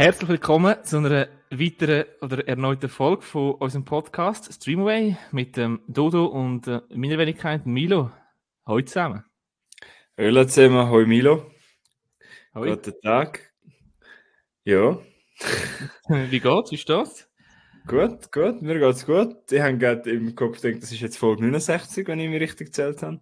Herzlich willkommen zu einer weiteren oder erneuten Folge von unserem Podcast Streamaway mit Dodo und meiner Wenigkeit Milo. Hallo zusammen. Hallo zusammen, hoi Milo. Hoi. Guten Tag. Ja. Wie geht's? Wie steht's? Gut, mir geht's gut. Ich habe gerade im Kopf gedacht, das ist jetzt Folge 69, wenn ich mich richtig gezählt habe.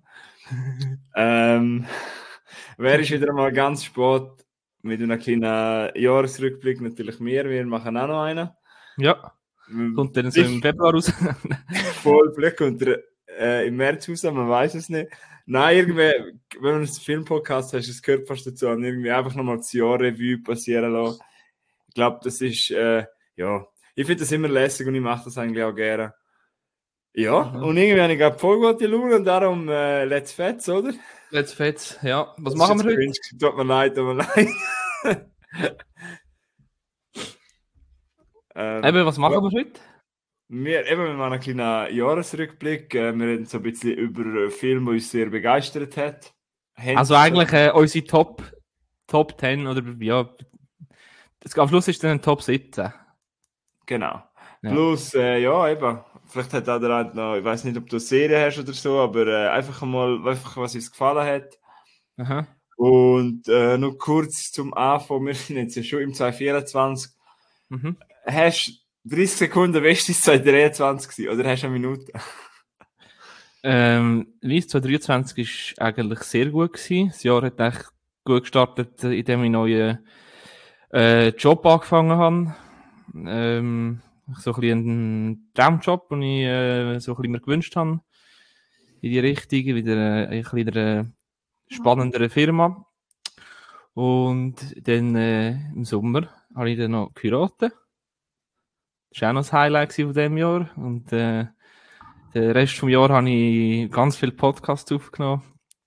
Wäre ich wieder mal ganz spät mit einem kleinen Jahresrückblick, natürlich mehr. Wir machen auch noch einen. Ja, kommt dann so im Februar raus. Voll, vielleicht kommt er im März raus, man weiß es nicht. Nein, irgendwie, wenn man einen Filmpodcast hast, es gehört fast dazu, und irgendwie einfach nochmal das Jahr-Revue passieren lassen. Ich glaube, das ist, ja, ich finde das immer lässig und ich mache das eigentlich auch gerne. Ja, und irgendwie habe ich gerade voll gute Laune und darum Let's Fetz, oder? Let's Fetz, ja. Was Das machen ist wir heute? jetzt cringe. Tut mir leid. Eben, was machen wir heute? Wir machen einen kleinen Jahresrückblick. Wir reden so ein bisschen über einen Film, der uns sehr begeistert hat. Also eigentlich unsere Top 10 oder ja, am Schluss ist dann ein Top 17. Genau. Ja. Plus, ja, eben, vielleicht hat auch der eine noch, ich weiß nicht, ob du eine Serie hast oder so, aber einfach mal, was uns gefallen hat. Aha. Und noch kurz zum Anfang, wir sind jetzt ja schon im 2024. Mhm. Hast du 30 Sekunden bestes 2023 gewesen, oder hast du eine Minute? Lies 2023 war eigentlich sehr gut gewesen. Das Jahr hat echt gut gestartet, indem ich einen neuen Job angefangen habe. So ein bisschen einen Traumjob, den ich so ein bisschen mir gewünscht habe. In die Richtung, wieder ein bisschen eine spannendere Firma. Und dann im Sommer habe ich dann noch geheiratet. Das war auch noch das Highlight von diesem Jahr. Und den Rest des Jahres habe ich ganz viele Podcasts aufgenommen.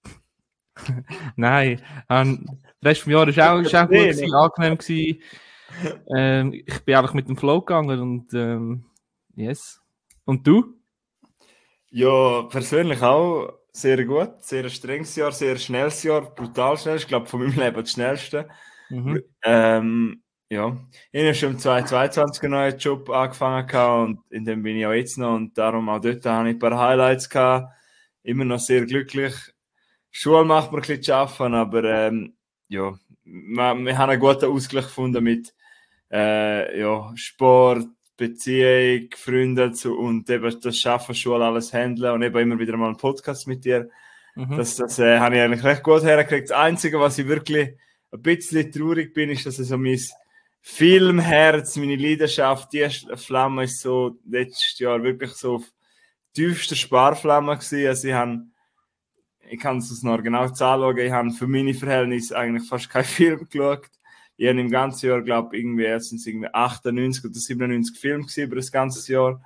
Nein, der Rest des Jahres war auch gut gewesen, angenehm gewesen. Ich bin einfach mit dem Flow gegangen und yes. Und du? Ja, persönlich auch sehr gut. Sehr strenges Jahr, sehr schnelles Jahr, brutal schnell. Ich glaube, von meinem Leben das schnellste. Mhm. Ja, ich habe schon im 2022 einen neuen Job angefangen und in dem bin ich auch jetzt noch und darum auch dort habe ich ein paar Highlights gehabt. Immer noch sehr glücklich. Schule macht mir ein bisschen zu arbeiten, aber ja, wir haben einen guten Ausgleich gefunden mit ja, Sport, Beziehung, Freunde und eben das Schaffen, Schule, alles handeln und eben immer wieder mal einen Podcast mit dir. Mhm. Das habe ich eigentlich recht gut hergekriegt. Das Einzige, was ich wirklich ein bisschen traurig bin, ist, dass so mein Filmherz, meine Leidenschaft, die Flamme ist so letztes Jahr wirklich so auf tiefster Sparflamme gewesen. Also ich kann es noch genau anschauen, ich habe für meine Verhältnisse eigentlich fast keinen Film geschaut. Ich habe im ganzen Jahr, glaube ich, erstens 98 oder 97 Filme gesehen über das ganze Jahr.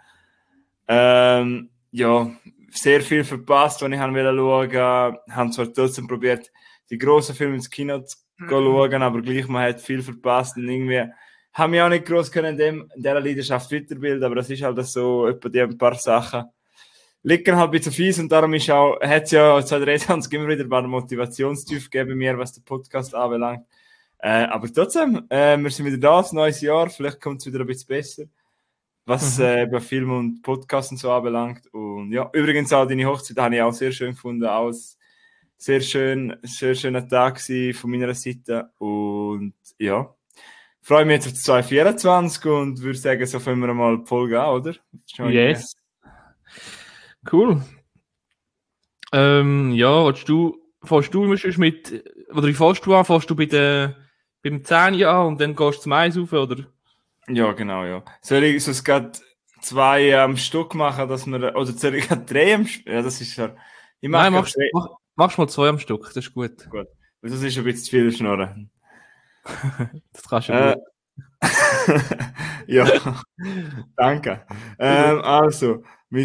Ja, sehr viel verpasst, was ich schauen wollte. Habe zwar trotzdem probiert, die grossen Filme ins Kino zu schauen, aber gleich, man hat viel verpasst und irgendwie haben wir auch nicht groß können in dieser Leidenschaft weiterbilden, aber das ist halt so, etwa die ein paar Sachen liegen halt ein bisschen fies und darum hat es ja 2023 immer wieder ein paar Motivationstief gegeben bei mir, was den Podcast anbelangt. Aber trotzdem, wir sind wieder da, ein neues Jahr, vielleicht kommt es wieder ein bisschen besser, was bei Film und Podcast und so anbelangt. Und ja, übrigens auch deine Hochzeit habe ich auch sehr schön gefunden, auch sehr schöner Tag von meiner Seite und ja, freue mich jetzt auf 2024 und würde sagen, so fangen wir mal die Folge an, oder? Yes. Cool. Ja, fährst du mit, oder wie fährst du an? Fährst du beim 10 an und dann gehst du zum Eis rauf, oder? Ja, genau, ja. Soll ich sonst gerade 2 am Stück machen, dass wir, oder soll ich gerade 3 am Stück? Ja, das ist ja. Nein, machst mal 2 am Stück, das ist gut. Gut. Das ist ein bisschen zu viel Schnurren. Das kannst du gut. Ja, danke. Also,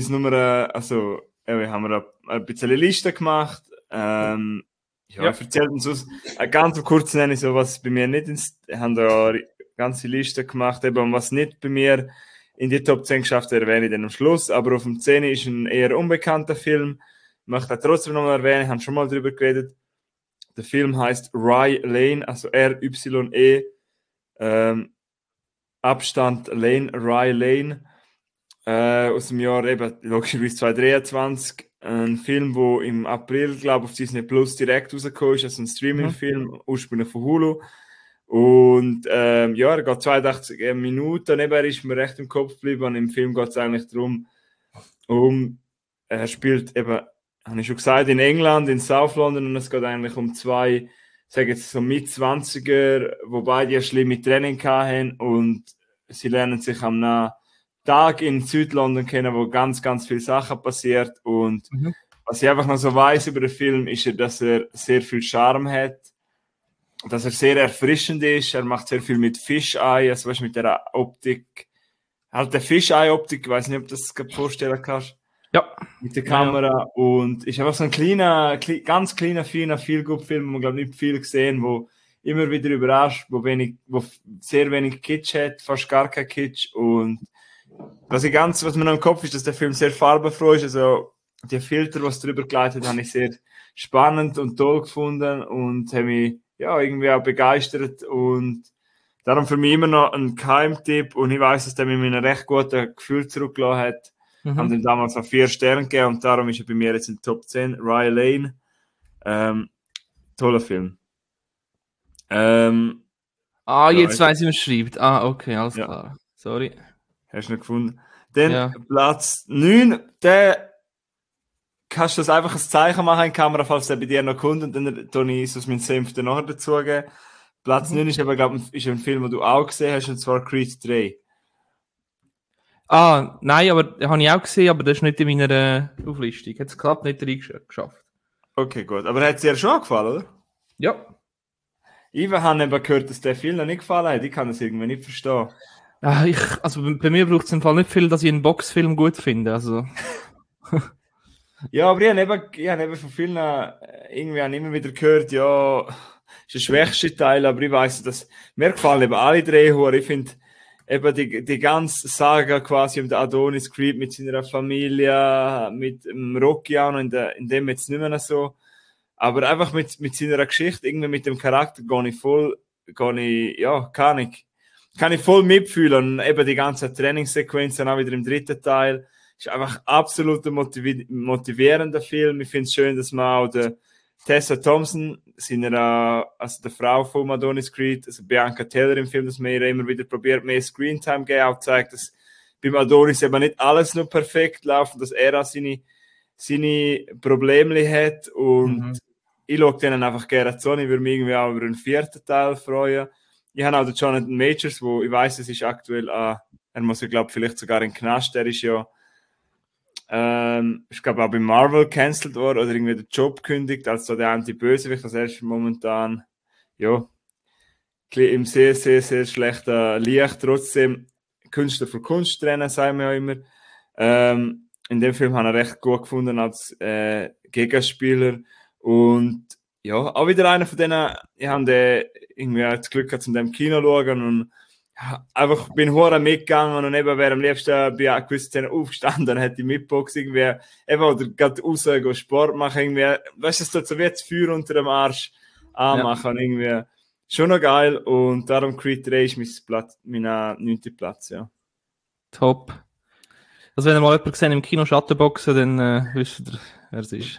wir haben ein bisschen eine Liste gemacht. Ja, ich erzähle uns aus. Ganz kurz nenne ich so, was bei mir nicht ich habe da eine ganze Liste gemacht, eben was nicht bei mir in die Top 10 geschafft hat, erwähne ich dann am Schluss. Aber auf dem 10 ist ein eher unbekannter Film. Ich möchte trotzdem noch mal erwähnen, ich habe schon mal darüber geredet. Der Film heißt Rye Lane, also R-Y-E. Abstand Rye Lane, aus dem Jahr eben logischerweise 2023. Ein Film, der im April, glaube ich, auf Disney Plus direkt rausgekommen ist, also ein Streaming-Film, ursprünglich von Hulu. Und ja, er geht 82 Minuten, eben, er ist mir recht im Kopf geblieben, und im Film geht es eigentlich darum, er spielt eben, habe ich schon gesagt, in England, in South London, und es geht eigentlich um zwei, sage jetzt so Mit-20er, wo beide eine schlimme Training hatten, und sie lernen sich am Tag in Südlondon kennen, wo ganz, ganz viele Sachen passiert, und was ich einfach noch so weiß über den Film, ist, dass er sehr viel Charme hat, dass er sehr erfrischend ist, er macht sehr viel mit Fisheye, also weißt, mit der Optik, halt der Fisheye-Optik, ich weiß nicht, ob du das vorstellen kannst. Ja. Mit der Kamera, ja. Und ist einfach so ein ganz kleiner, feiner Feel-Good-Film, wo man, glaube ich, nicht viel gesehen, wo immer wieder überrascht, wo sehr wenig Kitsch hat, fast gar kein Kitsch. Und was mir noch im Kopf ist, dass der Film sehr farbenfroh ist, also die Filter, was drüber geleitet, habe ich sehr spannend und toll gefunden und habe mich ja irgendwie auch begeistert, und darum für mich immer noch ein Keimtipp, und ich weiß, dass der mir ein recht gutes Gefühl zurückgelassen hat. Haben dem damals noch 4 Sterne gegeben, und darum ist er bei mir jetzt in Top 10. Rye Lane. Toller Film. Jetzt weiss ich, was schreibt. Okay, alles klar. Sorry. Hast du noch gefunden? Dann Platz 9, der kannst du das einfach ein Zeichen machen in die Kamera, falls der bei dir noch kommt, und dann tue ich aus meinem Senf nachher dazugeben. Platz 9 ist aber, glaube ich, ein Film, den du auch gesehen hast, und zwar Creed 3. Nein, aber den habe ich auch gesehen, aber das ist nicht in meiner Auflistung. Hat es klappt nicht reingeschafft. Okay, gut. Aber hat es dir schon gefallen, oder? Ja. Ich habe eben gehört, dass der Film noch nicht gefallen hat. Ich kann das irgendwie nicht verstehen. Also bei mir braucht es im Fall nicht viel, dass ich einen Boxfilm gut finde. Also. Ja, aber ich habe eben von vielen irgendwie immer wieder gehört, ja, ist der schwächste Teil, aber ich weiss, dass mir gefallen eben alle 3 Huren. Ich finde eben die ganze Saga quasi um den Adonis Creed mit seiner Familie, mit dem Rocky auch noch, in dem jetzt nicht mehr so. Aber einfach mit seiner Geschichte, irgendwie mit dem Charakter, kann ich voll mitfühlen. Und eben die ganze Trainingssequenz dann auch wieder im 3. Teil. Ist einfach absolut ein motivierender Film. Ich finde es schön, dass man auch der Tessa Thompson, also der Frau von Adonis Creed, also Bianca Taylor im Film, dass man ihr immer wieder probiert, mehr Screentime geben, auch zeigt, dass beim Adonis eben nicht alles nur perfekt läuft, dass er auch seine Probleme hat, und ich schaue denen einfach gerne zu. Ich würde mich irgendwie auch über den 4. Teil freuen. Ich habe auch den Jonathan Majors, wo ich weiss, es ist aktuell er muss ja, glaube ich, vielleicht sogar in den Knast, der ist ja ich glaube auch bei Marvel cancelled worden oder irgendwie den Job gekündigt, als so der Anti-Bösewicht, das ist momentan ja im sehr, sehr, sehr schlechten Licht. Trotzdem Künstler für Kunst trennen, sagen wir ja immer. In dem Film habe ich recht gut gefunden als Gegenspieler, und ja, auch wieder einer von denen, ich habe irgendwie das Glück gehabt, in dem Kino zu schauen, und einfach bin hure mitgegangen, und eben wäre am liebsten bei gewissen Szenen aufgestanden, dann hätte ich Mitbox irgendwie, eben, oder gerade raus, go Sport machen, irgendwie, weißt du, es tut so wie das Feuer unter dem Arsch anmachen, irgendwie, schon noch geil, und darum Creed 3 ist mein 9. Platz, ja. Top. Also wenn ihr mal jemanden gesehen im Kino Schattenboxen, dann wisst ihr, wer es ist.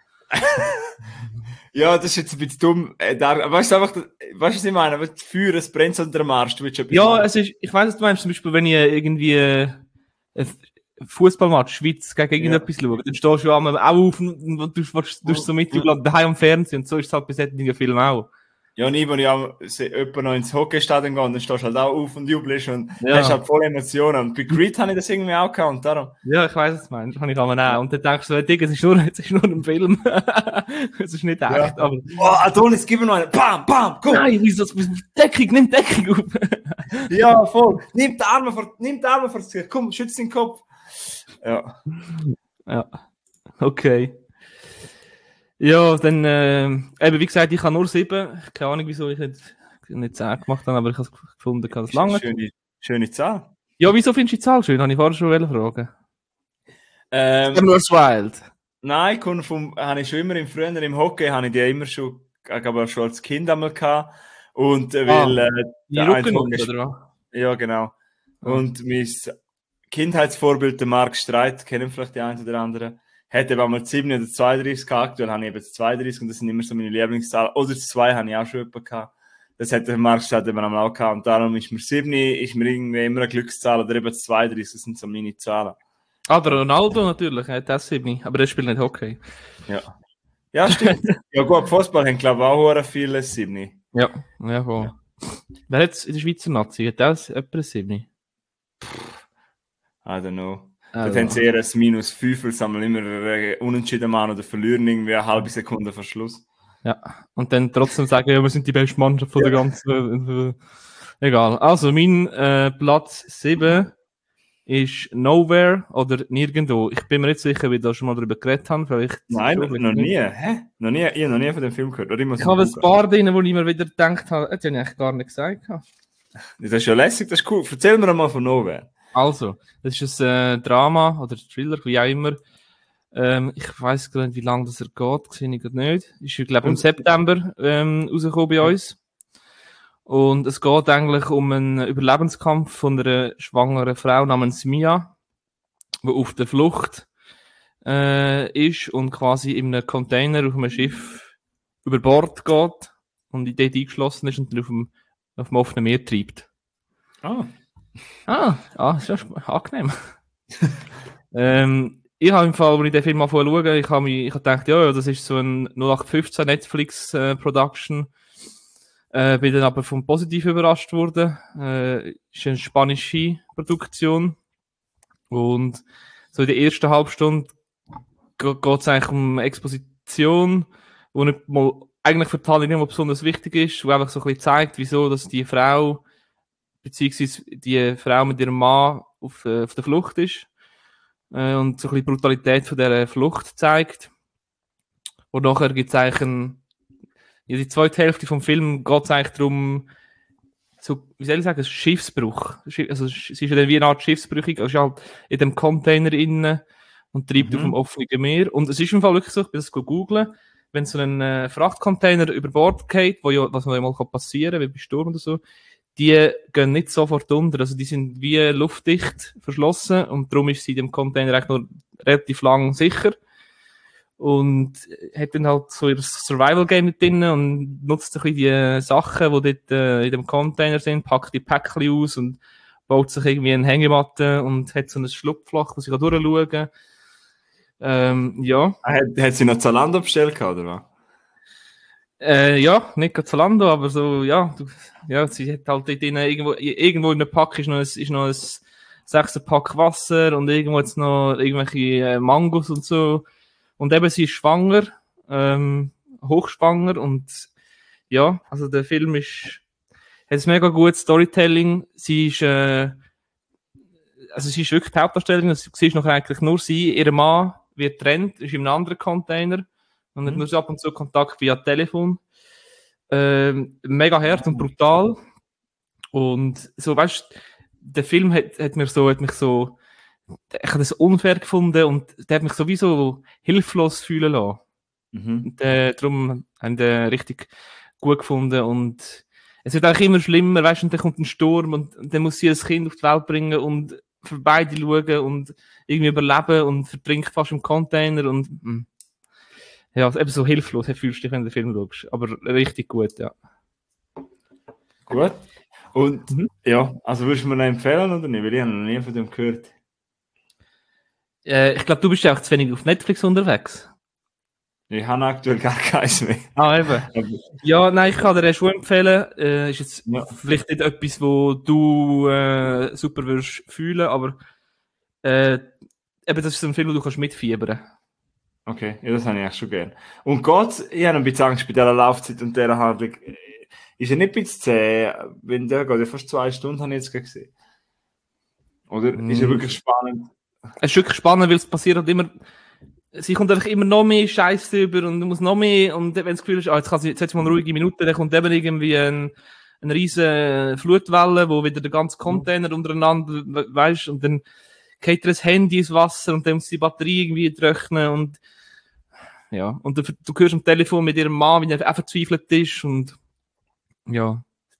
Ja, das ist jetzt ein bisschen dumm. Weißt du, was ich meine? Aber das Feuer, es brennt unter dem Arsch. Du ich weiss, was du meinst. Zum Beispiel, wenn ich irgendwie ein Fußballmatch Schweiz gegen irgendetwas schaue, dann stehst du auch auf und du so mit daheim am Fernsehen, und so ist es halt bei solchen Filmen auch. Ja, nie, wenn ich auch jemand noch ins Hockeystadion gehe, dann stehst du halt auch auf und jubelst und hast halt voll Emotionen. Und bei Creed habe ich das irgendwie auch gehabt, und darum. Ja, ich weiss, was du meinst. Das habe ich auch. Und dann denkst du, Digga, es ist nur ein Film. Es ist nicht echt, aber... Oh, Adonis, gib mir noch einen. Bam, bam, komm! Nein, wieso? Nimm Deckung auf! Ja, voll. Nimm die Arme vor das Gesicht. Komm, schütz den Kopf. Ja. Ja. Okay. Ja, dann, eben, wie gesagt, ich habe nur 7. Keine Ahnung, wieso ich nicht 10 gemacht habe, aber ich habe es gefunden, dass es lange. Schöne Zahl. Ja, wieso findest du die Zahl schön? Habe ich vorher schon fragen. Nur Wild. Nein, habe ich schon immer früher im Hockey, habe ich die immer schon als Kind einmal gehabt. Und weil die Rückennummer, oder was? Ja, genau. Und mein Kindheitsvorbild, der Marc Streit, kennen vielleicht die einen oder anderen, hat eben einmal 7 oder 32 gehabt, aktuell habe ich eben 32 und das sind immer so meine Lieblingszahlen. Oder 2 habe ich auch schon jemanden gehabt. Das hat der Marc Streit eben auch gehabt und darum ist mir 7 ist mir irgendwie immer eine Glückszahl oder eben 32, das sind so meine Zahlen. Ah, der Ronaldo natürlich, er hat das 7, aber er spielt nicht Hockey. Ja. Ja, stimmt. Ja gut, Fußball haben glaube ich auch viele 7. Ja, voll. Ja. Wer hat in der Schweizer Nazi? Hat das etwa 7? I don't know. Also. Dort haben sie eher ein -5, weil sie einmal immer unentschieden machen oder verlieren irgendwie eine halbe Sekunde vor Schluss. Ja, und dann trotzdem sagen, ja, wir sind die beste Mannschaft von der ganzen... Egal. Also, mein Platz 7 ist Nowhere oder Nirgendwo. Ich bin mir nicht sicher, wie wir da schon mal darüber geredet haben. Vielleicht Nein, schon, noch nie. Hä? Noch nie? Ich habe noch nie von dem Film gehört. Oder ich habe ein paar drin, wo ich mir wieder gedacht habe, das habe ich eigentlich gar nicht gesagt. Das ist ja lässig, das ist cool. Erzähl mir mal von Nowhere. Also, das ist ein Drama oder Thriller, wie auch immer. Ich weiss gar nicht, wie lange das geht, sehe ich gerade nicht. Ist, ich glaube, im September rausgekommen bei uns. Und es geht eigentlich um einen Überlebenskampf von einer schwangeren Frau namens Mia, die auf der Flucht ist und quasi in einem Container auf einem Schiff über Bord geht und dort eingeschlossen ist und dann auf dem offenen Meer treibt. Ist ja angenehm. Ich habe im Fall, als ich den Film mal schaue, ich habe gedacht, ja, das ist so ein 0815 Netflix-Production. Bin dann aber vom Positiv überrascht worden. Ist eine spanische Produktion. Und so in der ersten Halbstunde geht es eigentlich um Exposition, wo nicht mal, eigentlich für die Handlung nicht mal besonders wichtig ist, wo einfach so ein bisschen zeigt, wieso, dass die Frau, beziehungsweise die Frau mit ihrem Mann auf der Flucht ist. Und so ein bisschen die Brutalität von dieser Flucht zeigt. Und nachher gibt es eigentlich die zweite Hälfte vom Film geht es eigentlich darum, so, wie soll ich sagen, ein Schiffsbruch. Also, es ist ja dann wie eine Art Schiffsbrüchig, also ist halt in dem Container innen und treibt auf dem offenen Meer. Und es ist im Fall wirklich so, ich bin das googeln, wenn so ein Frachtcontainer über Bord geht, was ja mal passieren kann, wie bei Sturm oder so, die gehen nicht sofort unter, also die sind wie luftdicht verschlossen und darum ist sie in dem Container eigentlich noch relativ lang sicher. Und hat dann halt so ihr Survival-Game mit drin und nutzt ein bisschen die Sachen, die dort in dem Container sind, packt die Päckchen aus und baut sich irgendwie eine Hängematte und hat so ein Schlupfloch, wo sie durchschauen kann. Ja. Hat sie noch Zalando bestellt, oder was? Ja, nicht gerade Zalando, aber so, ja, sie hat halt dort drin, irgendwo in der Pack ist noch ein 6er-Pack Wasser und irgendwo jetzt noch irgendwelche Mangos und so. Und eben, sie ist schwanger, hochschwanger und ja, also der Film hat ein mega gutes Storytelling. Sie ist wirklich die Hauptdarstellerin, sie ist noch eigentlich nur sie, ihr Mann wird getrennt, ist in einem anderen Container und hat nur so ab und zu Kontakt via Telefon. Mega hart und brutal. Und so, weißt du, der Film hat mich so, ich habe das unfair gefunden und der hat mich sowieso hilflos fühlen lassen. Und darum habe ich den richtig gut gefunden und es wird eigentlich immer schlimmer, weißt du, und dann kommt ein Sturm und dann muss sie ein Kind auf die Welt bringen und für beide schauen und irgendwie überleben und vertrinkt fast im Container und ja, eben so hilflos fühlst du dich, wenn du den Film schaust. Aber richtig gut, ja. Gut. Und ja, also würdest du mir noch empfehlen oder nicht? Weil ich habe noch nie von dem gehört. Ich glaube, du bist ja auch zu wenig auf Netflix unterwegs. Ich habe aktuell gar keins mehr. Ah, eben. Ja, nein, ich kann dir schon empfehlen. Ist jetzt vielleicht nicht etwas, wo du super würdest fühlen, aber eben, das ist so ein Film, wo du kannst mitfiebern. Okay, ja, das habe ich eigentlich schon gern. Und Gott, ich habe ein bisschen Angst bei dieser Laufzeit und dieser Handlung. Ist er nicht ein bisschen zäh? Wenn der geht ja fast 2 Stunden, habe ich jetzt gesehen. Oder ist er wirklich spannend? Es ist wirklich spannend, weil es passiert halt immer, sie kommt einfach immer noch mehr Scheiße über und du musst noch mehr, und wenn das Gefühl ist, jetzt hat sie mal eine ruhige Minute, dann kommt eben irgendwie eine riesen Flutwelle, wo wieder der ganze Container untereinander, weißt, und dann geht ihr das Handy ins Wasser und dann muss die Batterie irgendwie trocknen und ja, und du hörst am Telefon mit ihrem Mann, wie er auch verzweifelt ist und ja.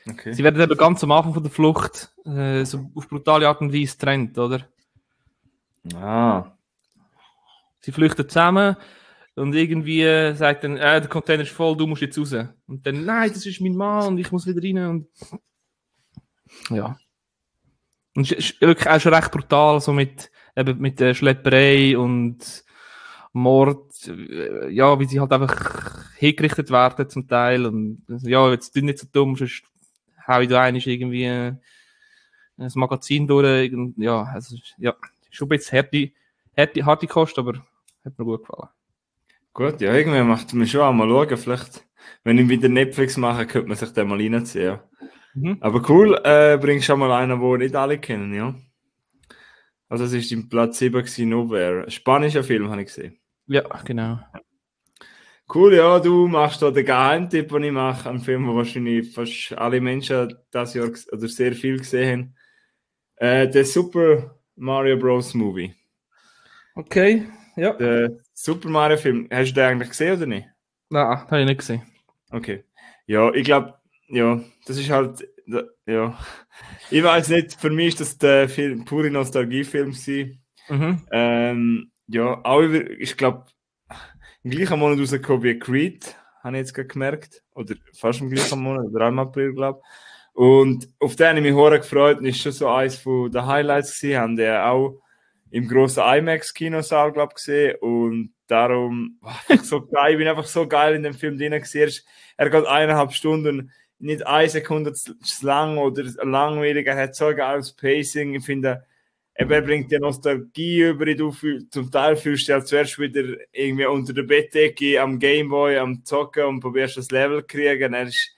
Okay. Sie werden eben ganz am Anfang von der Flucht so auf brutale Art und Weise getrennt, oder? Ah, Sie flüchten zusammen und irgendwie sagt dann, der Container ist voll, du musst jetzt raus. Und dann, nein, das ist mein Mann und ich muss wieder rein. Und ja. Und es ist wirklich auch schon recht brutal, so eben mit der Schlepperei und Mord, ja, wie sie halt einfach hingerichtet werden zum Teil. Und ja, jetzt tu nicht so dumm, sonst hau ich da einmal irgendwie das Magazin durch. Und, ja, also, ja, schon ein bisschen harte Kost, aber hat mir gut gefallen. gut, ja, irgendwie macht es mir schon einmal schauen. Vielleicht, wenn ich wieder Netflix mache, könnte man sich den mal reinziehen. Ja. Mhm. Aber cool, bringst schon mal einen, den nicht alle kennen, ja. Also, es war im Platz 7 gewesen, Nowhere. Ein spanischer Film, habe ich gesehen. Ja, genau. Cool, ja, du machst da den Geheimtipp, den ich mache, einen Film, den wahrscheinlich fast alle Menschen das Jahr oder sehr viel gesehen haben. Der Super Mario Bros. Movie. Okay, ja. Der Super Mario Film, hast du den eigentlich gesehen oder nicht? Nein, habe ich nicht gesehen. Okay. Ja, ich glaube, ja, das ist halt, ja. Ich weiß nicht, für mich ist das der Film, pure Nostalgiefilm gewesen. Mhm. Ja, auch ich glaube, im gleichen Monat rausgekommen wie Creed, habe ich jetzt gerade gemerkt. Oder fast im gleichen Monat, oder im April, glaube ich. Und auf den habe ich mich sehr gefreut und ist schon so eins von den Highlights gewesen. Haben den auch im grossen IMAX-Kinosaal, glaube ich, gesehen. Und darum, einfach so geil, ich bin einfach so geil in dem Film drin gewesen. Er geht 1,5 Stunden, nicht eine Sekunde zu lang oder langweilig. Er hat so ein geiles Pacing. Ich finde, er bringt die Nostalgie über, zum Teil fühlst du dich halt zuerst wieder irgendwie unter der Bettdecke am Gameboy am Zocken und probierst das Level zu kriegen.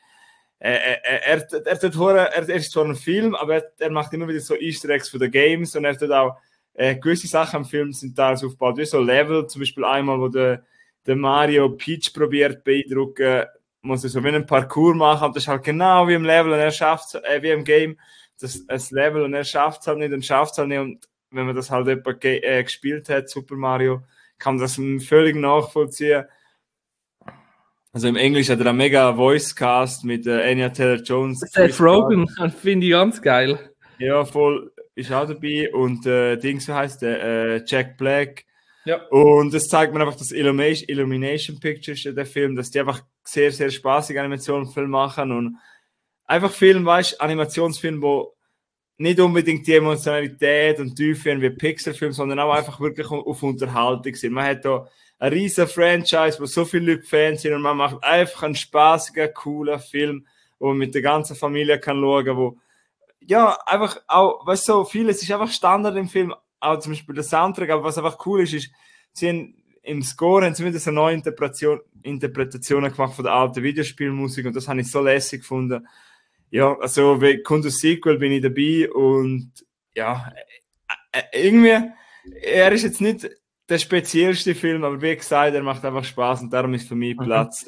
Er ist zwar ein Film, aber er macht immer wieder so Easter Eggs für die Games und er tut auch gewisse Sachen im Film sind teils aufgebaut, wie so Level, zum Beispiel einmal, wo der Mario Peach probiert beeindrucken, muss er so wie einen Parcours machen und das ist halt genau wie im Level und er schafft wie im Game das Level und er schafft es halt nicht und schafft es halt nicht und wenn man das halt jemand gespielt hat, Super Mario, kann man das völlig nachvollziehen. Also im Englisch hat er einen mega Voicecast mit Anya Taylor-Jones. Seth Rogen, finde ich ganz geil. Ja, voll, ist auch dabei. Und Dings, wie heißt der? Jack Black. Ja. Und das zeigt mir einfach das Illumination Pictures, der Film, dass die einfach sehr, sehr spaßige Animationsfilme machen und einfach Film, weißt Animationsfilm, wo nicht unbedingt die Emotionalität und Tiefe haben wie Pixar-Film, sondern auch einfach wirklich auf Unterhaltung sind. Man hat da ein riesen Franchise, wo so viele Leute Fans sind und man macht einfach einen spaßigen, coolen Film, wo man mit der ganzen Familie kann schauen, wo ja, einfach auch, weißt du, so vieles ist einfach Standard im Film, auch zum Beispiel der Soundtrack, aber was einfach cool ist, sie haben im Score haben sie wieder so neue Interpretationen gemacht von der alten Videospielmusik und das habe ich so lässig gefunden. Ja, also, wie kommt das Sequel, bin ich dabei und ja, irgendwie, er ist jetzt nicht der speziellste Film, aber wie gesagt, er macht einfach Spaß und darum ist für mich Platz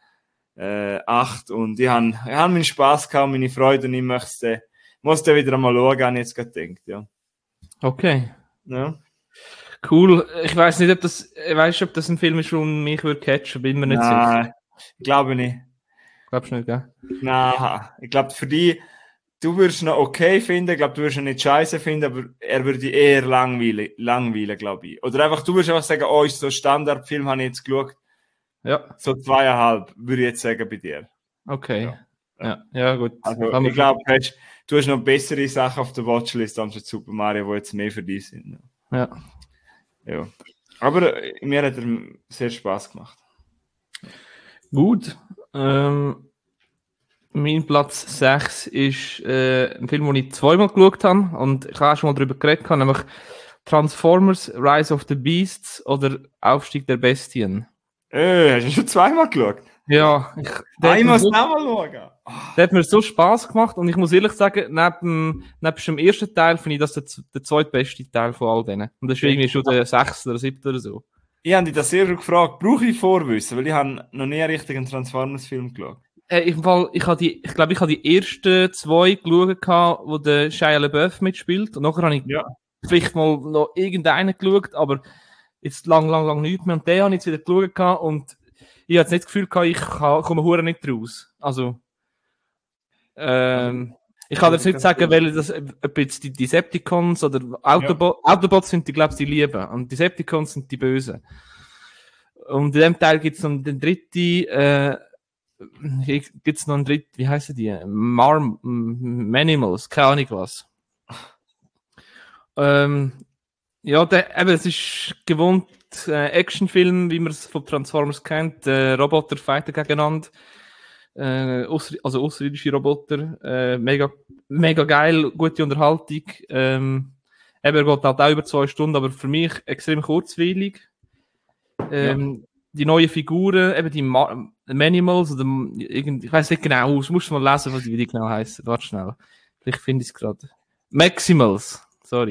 8 und ich habe meinen Spaß gehabt, meine Freude und ich muss da wieder einmal schauen, habe ich jetzt gerade gedacht, ja. Okay. Ja. Cool. Ich weiß nicht, ob das ein Film ist, der mich würde catchen, bin mir nicht sicher. Nein, ich glaube nicht. Glaubst du nicht, gell? Nein, ich glaube für dich, du würdest ihn noch okay finden, ich glaube, du würdest ihn nicht scheiße finden, aber er würde dich eher langweilen, glaube ich. Oder einfach, du würdest einfach sagen, oh, ist so ein Standardfilm, habe ich jetzt geschaut. Ja. So 2,5, würde ich jetzt sagen bei dir. Okay. Ja, gut. Also, ich glaube, du hast noch bessere Sachen auf der Watchlist als Super Mario, die jetzt mehr für dich sind. Ja. Ja. Aber mir hat er sehr Spaß gemacht. Gut. Mein Platz 6 ist ein Film, den ich zweimal geschaut habe und ich habe auch schon mal darüber geredet, nämlich Transformers Rise of the Beasts oder Aufstieg der Bestien. Hast du schon zweimal geschaut? Ja, ich muss nochmal schauen. Der hat mir so Spass gemacht und ich muss ehrlich sagen, neben dem ersten Teil finde ich das der zweitbeste Teil von all denen. Und das ist irgendwie schon der 6. oder 7. oder so. Ich habe dich das sehr gefragt, brauche ich Vorwissen? Weil ich habe noch nie einen richtigen Transformers-Film geschaut. Ich glaube, ich habe die ersten 2 geschaut, wo der Shia LaBeouf mitspielt. Und nachher habe ich vielleicht mal noch irgendeinen geschaut, aber jetzt lang nichts mehr. Und den habe ich jetzt wieder geschaut und ich habe jetzt nicht das Gefühl gehabt, ich komme hure nicht raus. Also. Ich kann jetzt nicht sagen, weil das ob jetzt die Decepticons oder Autobots sind die, glaube ich, die Lieben. Und Decepticons sind die Bösen. Und in dem Teil gibt es noch den dritten, wie heißen die? Manimals, keine Ahnung was. Ja, es ist gewohnt Actionfilm, wie man es von Transformers kennt. Roboter fighten gegeneinander. Außerirdische Roboter. Mega geil, gute Unterhaltung. Er geht halt auch über 2 Stunden, aber für mich extrem kurzweilig. Die neuen Figuren, eben die Manimals, oder ich weiß nicht genau, du musst mal lesen, wie die genau heißen. Warte schnell. Vielleicht finde ich es gerade. Maximals.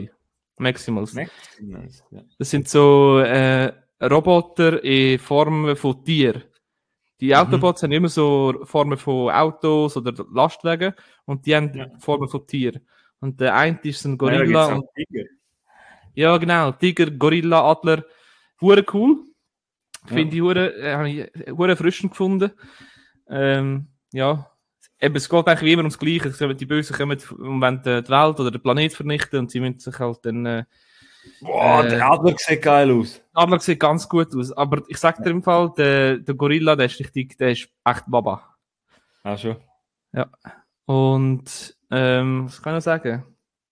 Ja. Das sind so Roboter in Form von Tieren. Die Autobots haben immer so Formen von Autos oder Lastwagen und die haben Formen von Tieren. Und der eine ist ein Gorilla. Ja, Tiger. Ja, genau. Tiger, Gorilla, Adler. Hure cool. Finde ich hure erfrischend gefunden. Ja. Eben, es geht eigentlich wie immer ums Gleiche. Die Bösen kommen und wollen die Welt oder den Planet vernichten und sie müssen sich halt dann... Boah, der Adler sieht geil aus. Der Adler sieht ganz gut aus. Aber ich sag dir im Fall, der Gorilla, der ist echt Baba. Ah, schon. Ja. Und, was kann ich noch sagen?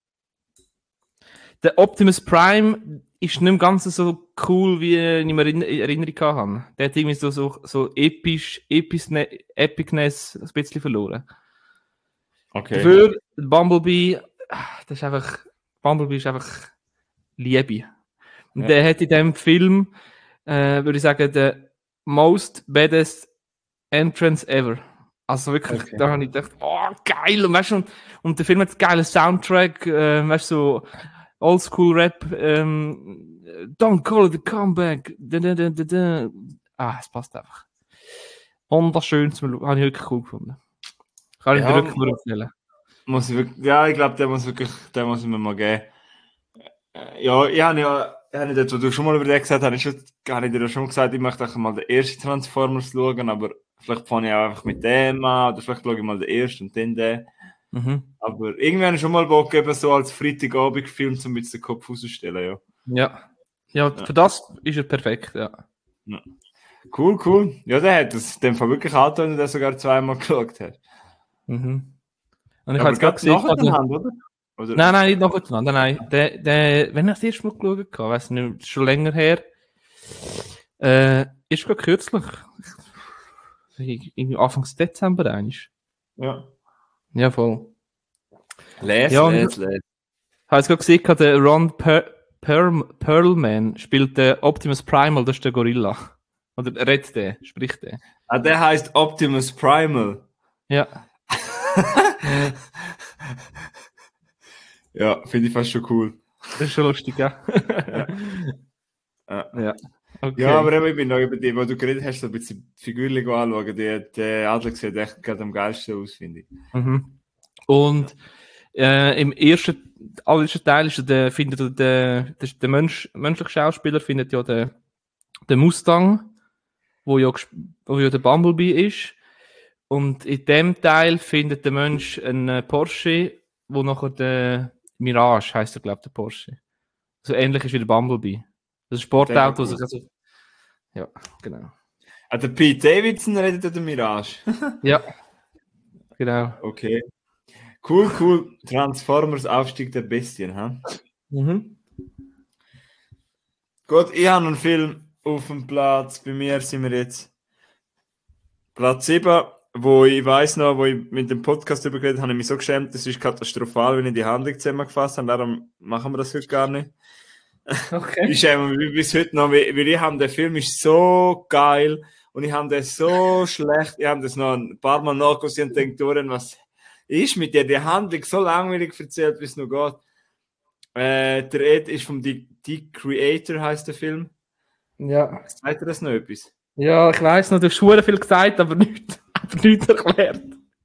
Der Optimus Prime ist nicht mehr ganz so cool, wie ich mir Erinnerung habe. Der hat irgendwie so Epicness ein bisschen verloren. Okay. Dafür, Bumblebee ist einfach Liebe. Und der hat in diesem Film, würde ich sagen, der most baddest entrance ever. Also wirklich, da habe ich gedacht, oh, geil! Und weißt du, und der Film hat einen geilen Soundtrack, weißt du, so Oldschool-Rap, don't call it a comeback. Es passt einfach. Wunderschön, habe ich wirklich cool gefunden. Kann ich dir wirklich nur empfehlen. Ich glaube, der muss ich mir mal geben. Ja, ich habe dort, wo du schon mal über den gesagt hast, habe ich dir schon gesagt, ich möchte mal den ersten Transformers schauen, aber vielleicht fange ich auch einfach mit dem an, oder vielleicht schaue ich mal den ersten und dann den. Aber irgendwie habe ich schon mal Bock gegeben, so als Freitagabend-Film zum mit den Kopf rauszustellen, Ja, für das ist er perfekt, ja. Cool. Ja, der hat das in dem Fall wirklich angetan, dass er sogar 2-mal geschaut hat. Und ich habe jetzt gerade gesehen, oder? Nein, nicht nacheinander, nein. Wenn ich das erste Mal geschaut habe, weiss nicht, schon länger her, ist gerade kürzlich. Irgendwie Anfang Dezember eigentlich. Ja. Ja, voll. Les. Ich habe jetzt gerade gesehen, der Ron Perlman spielt den Optimus Primal, das ist der Gorilla. Oder spricht der. Ah, der heißt Optimus Primal. Ja. Ja, finde ich fast schon cool. Das ist schon lustig, ja. Ja. Okay. Ja, aber ich bin noch über die, wo du geredet hast, so ein bisschen Figürchen anschauen. Der Adler sieht echt gerade am geilsten aus, finde ich. Und im allerersten Teil findet der menschliche Schauspieler findet ja den Mustang, wo ja der Bumblebee ist. Und in dem Teil findet der Mensch einen Porsche, wo nachher der Mirage heisst er, glaube ich, der Porsche. So ähnlich ist wie der Bumblebee. Das ist ein Sportauto. Ja, genau. Der Pete Davidson redet an der Mirage. Ja, genau. Okay. Cool. Transformers Aufstieg der Bestien, ha? Gut, ich habe einen Film auf dem Platz. Bei mir sind wir jetzt Platz 7, wo ich weiss noch, wo ich mit dem Podcast darüber geredet habe, ich mich so geschämt, das ist katastrophal, wenn ich die Handlung zusammengefasst habe, darum machen wir das heute gar nicht. Okay. Ich schäme mich bis heute noch, weil ich habe, der Film ist so geil und ich habe den so schlecht, ich habe das noch ein paar Mal nachgesehen und denkt, was ist mit dir, die Handlung so langweilig erzählt, wie es noch geht. Der Ed ist vom The Creator, heißt der Film. Ja. Sagt ihr das noch etwas? Ja, ich weiss noch, du hast schon viel gesagt, aber nichts erklärt.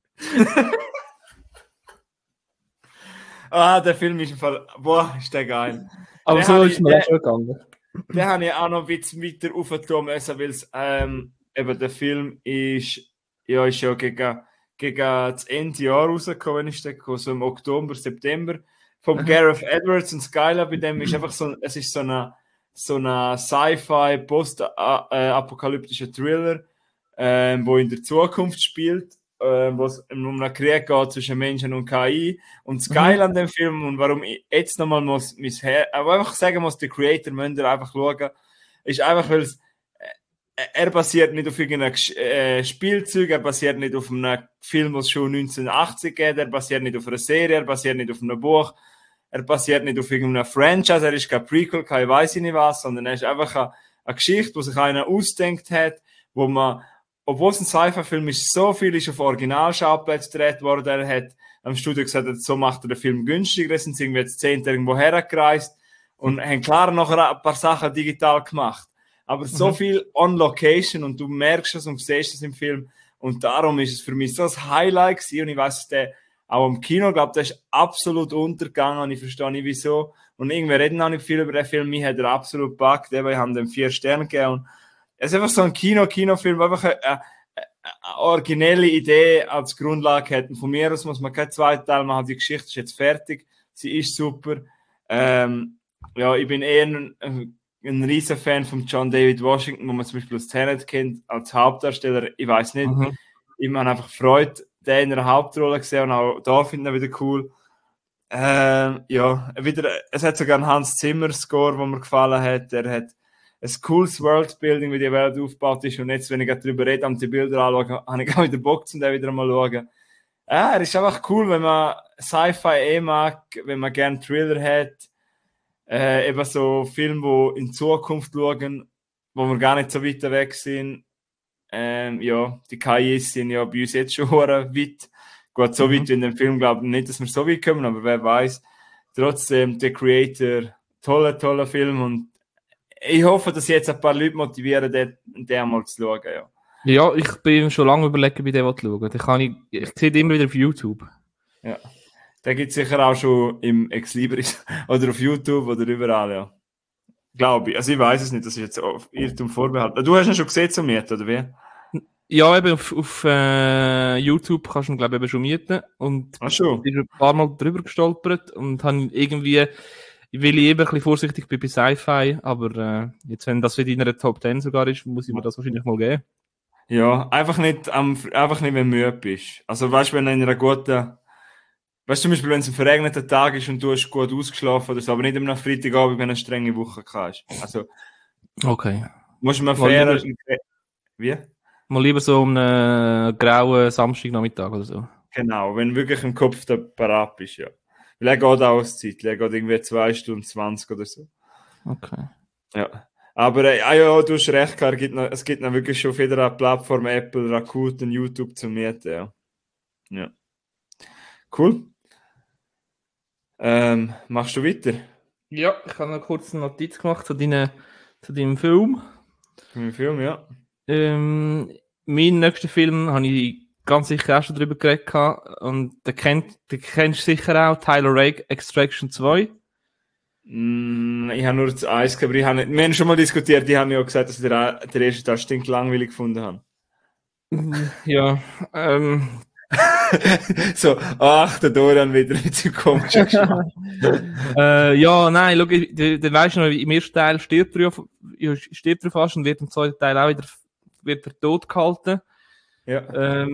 Der Film ist im Fall, boah, ist der geil. Aber den so ist mir auch schon gegangen. Den habe ich auch noch ein bisschen weiter aufgetan müssen, weil eben der Film ist ja gegen gegen das Ende Jahr rausgekommen, ist der gekommen, so im Oktober, September, vom Gareth Edwards. Und das Geile bei dem ist einfach es ist so eine Sci-Fi, post-apokalyptischer Thriller, wo in der Zukunft spielt, wo es um einen Krieg geht zwischen Menschen und KI. Und das Geile an dem Film und warum ich jetzt nochmal einfach sagen muss, der Creator müsst ihr einfach schauen, ist einfach, weil er basiert nicht auf irgendeinem Spielzeug, er basiert nicht auf einem Film, was es schon 1980 geht, er basiert nicht auf einer Serie, er basiert nicht auf einem Buch, er basiert nicht auf irgendeinem Franchise, er ist kein Prequel, kein weiss ich nicht was, sondern er ist einfach eine Geschichte, die sich einer ausdenkt hat, wo man, obwohl es ein Sci-Fi-Film ist, so viel ist auf Originalschauplätze gedreht worden, er hat am Studio gesagt, so macht er den Film günstiger, sind sie irgendwie jetzt 10 irgendwo hergereist und haben klar noch ein paar Sachen digital gemacht. Aber so viel on Location und du merkst es und siehst es im Film. Und darum ist es für mich so ein Highlight gewesen. Und ich weiss, der auch im Kino, glaube der ist absolut untergegangen. Und ich verstehe nicht wieso. Und irgendwie reden auch nicht viel über den Film. Mich hat er absolut gepackt. Ich habe dem 4 Sterne gegeben. Und es ist einfach so ein Kinofilm, der einfach eine originelle Idee als Grundlage hat. Und von mir aus muss man keinen zweiten Teil machen. Die Geschichte ist jetzt fertig. Sie ist super. Ja, ich bin eher ein riesen Fan von John David Washington, wo man zum Beispiel aus Tenet kennt, als Hauptdarsteller. Ich weiß nicht. Ich habe einfach Freude, den in einer Hauptrolle gesehen und auch da finde ich ihn wieder cool. Ja, es hat sogar einen Hans Zimmer-Score, der mir gefallen hat. Er hat ein cooles Worldbuilding, wie die Welt aufgebaut ist. Und jetzt, wenn ich darüber rede und die Bilder anschaue, habe ich auch wieder Bock, um den wieder mal zu schauen. Er ist einfach cool, wenn man Sci-Fi mag, wenn man gerne Thriller hat. Eben so Filme, die in Zukunft schauen, wo wir gar nicht so weit weg sind. Ja, die KIs sind ja bei uns jetzt schon weit. Gut, so weit in dem Film glaube ich nicht, dass wir so weit kommen, aber wer weiß. Trotzdem, der Creator, toller Film und ich hoffe, dass jetzt ein paar Leute motivieren, den mal zu schauen. Ja, ja, ich bin schon lange überlegen, bei dem zu schauen. Ich sehe den immer wieder auf YouTube. Ja. Der gibt es sicher auch schon im Ex Libris oder auf YouTube oder überall, ja. Glaube ich. Also ich weiß es nicht, das ist jetzt auf Irrtum vorbehalten. Du hast ihn schon gesehen zum Mieten, oder wie? Ja, eben auf YouTube kannst du ihn, glaube ich, eben schon mieten. Und ich bin ein paar Mal drüber gestolpert und habe irgendwie, weil ich eben ein bisschen vorsichtig bin bei Sci-Fi, aber jetzt, wenn das in deiner Top 10 sogar ist, muss ich mir das wahrscheinlich mal geben. Ja, einfach nicht, wenn du müde bist. Also weißt du, wenn du in einer guten... Weißt du, zum Beispiel, wenn es ein verregneter Tag ist und du hast gut ausgeschlafen oder so, aber nicht am Freitagabend, wenn du eine strenge Woche hast. Also, okay. Musst du mal fair... Wie? Mal lieber so um einen grauen Samstagnachmittag oder so. Genau, wenn wirklich im Kopf da parat bist, ja. Weil er geht Auszeit, er geht irgendwie 2 Stunden 20 oder so. Okay. Ja. Aber ja, du hast recht, es gibt noch wirklich schon wieder eine Plattform, Apple, Rakuten, YouTube zum Mieten, ja. Ja. Cool. Machst du weiter? Ja, ich habe noch kurz eine Notiz gemacht zu deinem Film. Zu meinem Film, ja. Mein nächster Film habe ich ganz sicher auch schon drüber geredet. Und den kennst du sicher auch, Tyler Rake, Extraction 2. Ich habe nur das Eis gehabt, aber wir haben schon mal diskutiert, die haben ja gesagt, dass sie den ersten Teil stinklangweilig gefunden haben. Ja, so, ach, der Dorian wieder mit seinem komischen Geschmack. ja, nein, schau, dann weisst du noch, im ersten Teil stirbt er fast und wird im zweiten Teil auch wieder tot gehalten. Ja.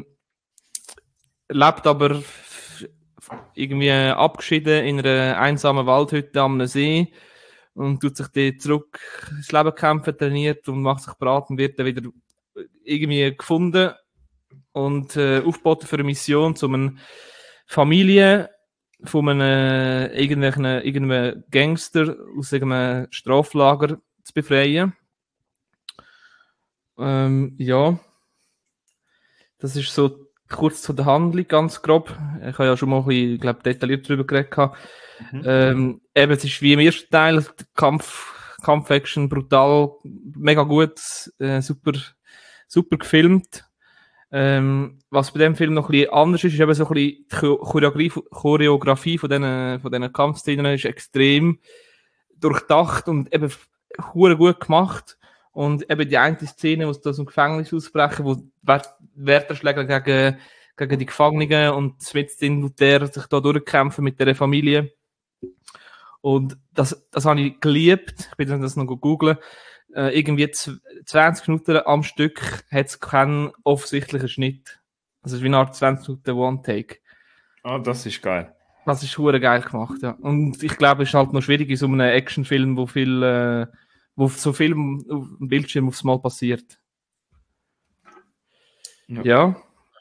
Lebt aber irgendwie abgeschieden in einer einsamen Waldhütte am See und tut sich dort zurück ins Leben kämpfen, trainiert und macht sich beraten, wird dann wieder irgendwie gefunden und aufgeboten für eine Mission, um eine Familie von irgendeinem Gangster aus irgendeinem Straflager zu befreien. Ja, das ist so kurz zu der Handlung, ganz grob. Ich habe ja schon mal ein bisschen, glaube detailliert darüber geredet. Eben, es ist wie im ersten Teil, Kampf-Action, brutal, mega gut, super gefilmt. Was bei dem Film noch ein bisschen anders ist eben so ein bisschen die Choreografie von diesen Kampfszenen ist extrem durchdacht und eben hure gut gemacht. Und eben die eine Szene, wo sie aus dem Gefängnis ausbrechen, wo Wärterschläger gegen die Gefangenen und mit den der sich da durchkämpfen mit der Familie. Und das habe ich geliebt. Ich bin dann das noch googeln. Irgendwie 20 Minuten am Stück hat es keinen offensichtlichen Schnitt. Also es ist wie eine Art 20 Minuten One-Take. Ah, das ist geil. Das ist hure geil gemacht, ja. Und ich glaube, es ist halt noch schwierig in so einem Actionfilm, wo so viel auf dem Bildschirm aufs Mal passiert. Ja.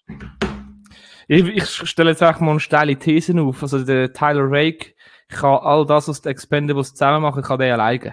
Ich stelle jetzt einfach mal eine steile These auf. Also der Tyler Rake kann all das aus den Expendables zusammen machen, kann der alleine.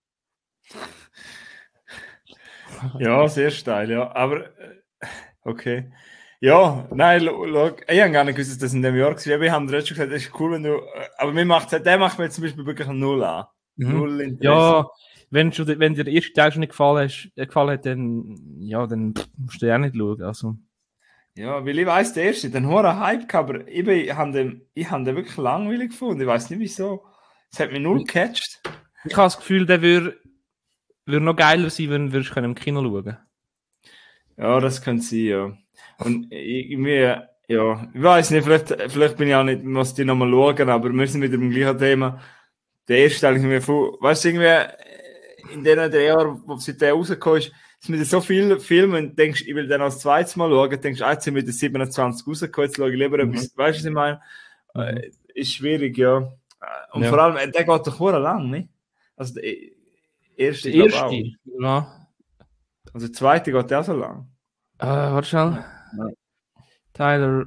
Ja, sehr steil, ja. Aber, okay. Ja, nein, schau, ich habe gar nicht gewusst, dass das in dem Jahr war. Wir haben dir schon gesagt, das ist cool, wenn du, aber der macht mir jetzt zum Beispiel wirklich null an. Null Interesse. Ja, wenn dir der erste Teil schon nicht gefallen hat, dann musst du ja auch nicht schauen. Also. Ja, weil ich weiss, der erste, den hohen Hype gehabt, aber ich habe den wirklich langweilig gefunden. Ich weiß nicht wieso. Es hat mich null gecatcht. Ich habe das Gefühl, der würde noch geiler sein, wenn wir im Kino schauen. Ja, das könnte sein, ja. Und irgendwie, ja, ich weiß nicht, vielleicht bin ich auch nicht, muss die nochmal schauen, aber wir sind mit dem gleichen Thema. Der erste Teil ist irgendwie weißt du, irgendwie, in den 3 Jahren, wo seit der rausgekommen ist, sind wieder so viele Filme und denkst, ich will dann als zweites Mal schauen, denkst, jetzt sind wieder 27 rausgekommen, jetzt schaue ich lieber etwas, weißt du, was ich meine? Ist schwierig, ja. Und vor allem, der geht doch sehr lang, nicht? Also der erste, ja. Also der zweite geht auch so lang. Warte schnell. Ja. Tyler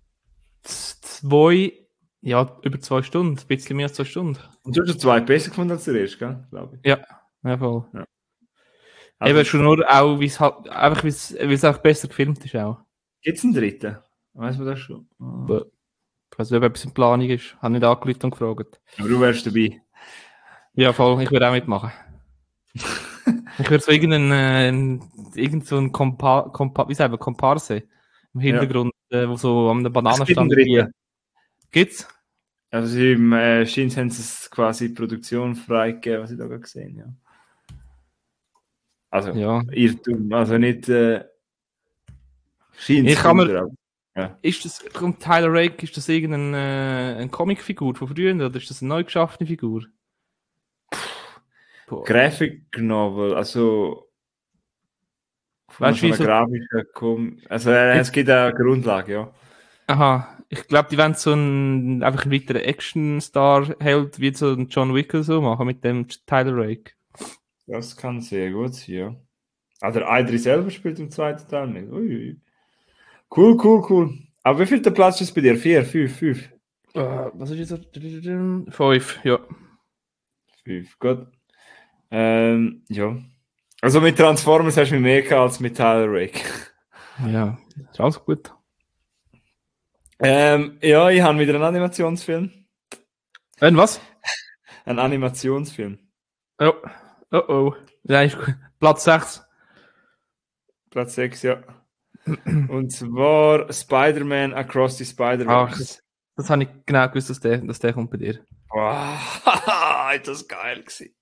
2, ja, über 2 Stunden, ein bisschen mehr als 2 Stunden. Und du hast den zweiten besser gefunden als der erste, gell? Glaube ich. Ja, voll. Ja. Also, eben schon nur auch, wie es halt, einfach, wie es auch besser gefilmt ist auch. Gibt es einen dritten? Weiss man das schon? Ich weiß nicht, ob etwas in Planung ist. Habe nicht angerufen und gefragt. Aber du wärst dabei. Ja, voll. Ich würde auch mitmachen. Ich würde so irgend so ein Komparse im Hintergrund, wo so an der Bananenstand gibt's? Also im Scheins haben sie es quasi Produktion freigegeben, was ich da gerade gesehen habe. Ja. Also, ja. Irrtum, also nicht Scheins. Kommt Tyler Rake, ist das irgendeine Comicfigur von früher oder ist das eine neu geschaffene Figur? Graphic Novel, also weißt du, wie so also es gibt eine Grundlage, ja. Aha, ich glaube, die wollen so einfach einen weiteren Action-Star-Held wie so ein John Wick oder so machen mit dem Tyler Rake. Das kann sehr gut sein, ja. Also der Idris selber spielt im zweiten Teil mit. Ui. Cool. Aber wie viel der Platz ist bei dir? 4, 5? Was ist jetzt? 5, ja. 5, gut. Ja. Also mit Transformers hast du mich mehr gehabt als mit Tyler Rake. Ja, ist alles gut. Ja, ich habe wieder einen Animationsfilm. Was? Ein Animationsfilm. Oh. Ja, ist gut. Platz 6. Platz 6, ja. Und zwar Spider-Man Across the Spider-Verse. Das habe ich genau gewusst, dass der kommt bei dir. Wow, ist das geil gewesen.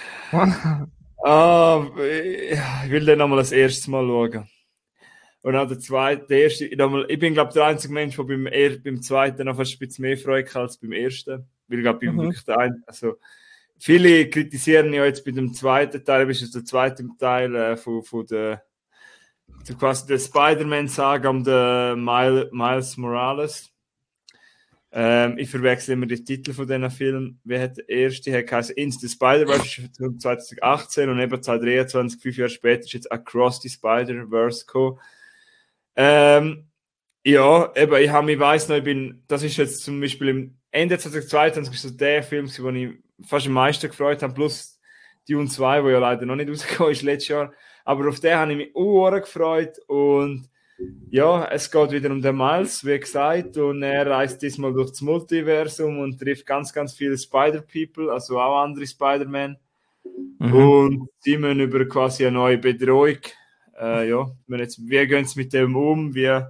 Ich will den nochmal das erste Mal schauen. Und auch der erste, ich bin, glaube ich, der einzige Mensch, der beim zweiten noch fast ein bisschen mehr Freude hat als beim ersten. Weil ich glaube, ich bin wirklich der Einzige. Also, viele kritisieren ja jetzt bei dem zweiten Teil, das ist der zweite Teil von der quasi der Spider-Man-Saga um den Miles Morales. Ich verwechsel immer die Titel von diesen Filmen. Wie hat der erste geheißen? Into the Spider-Verse 2018 und eben 2023, 5 Jahre später, ist jetzt Across the Spider-Verse gekommen. Ja, eben, ich weiss noch, das ist jetzt zum Beispiel im Ende 2022 ist so der Film, wo ich fast am meisten gefreut habe, plus Dune 2, wo ja leider noch nicht rausgekommen ist letztes Jahr. Aber auf den habe ich mich gefreut und ja, es geht wieder um den Miles, wie gesagt, und er reist diesmal durch das Multiversum und trifft ganz, ganz viele Spider-People, also auch andere Spider-Man. Und sie müssen über quasi eine neue Bedrohung, wie gehen sie mit dem um,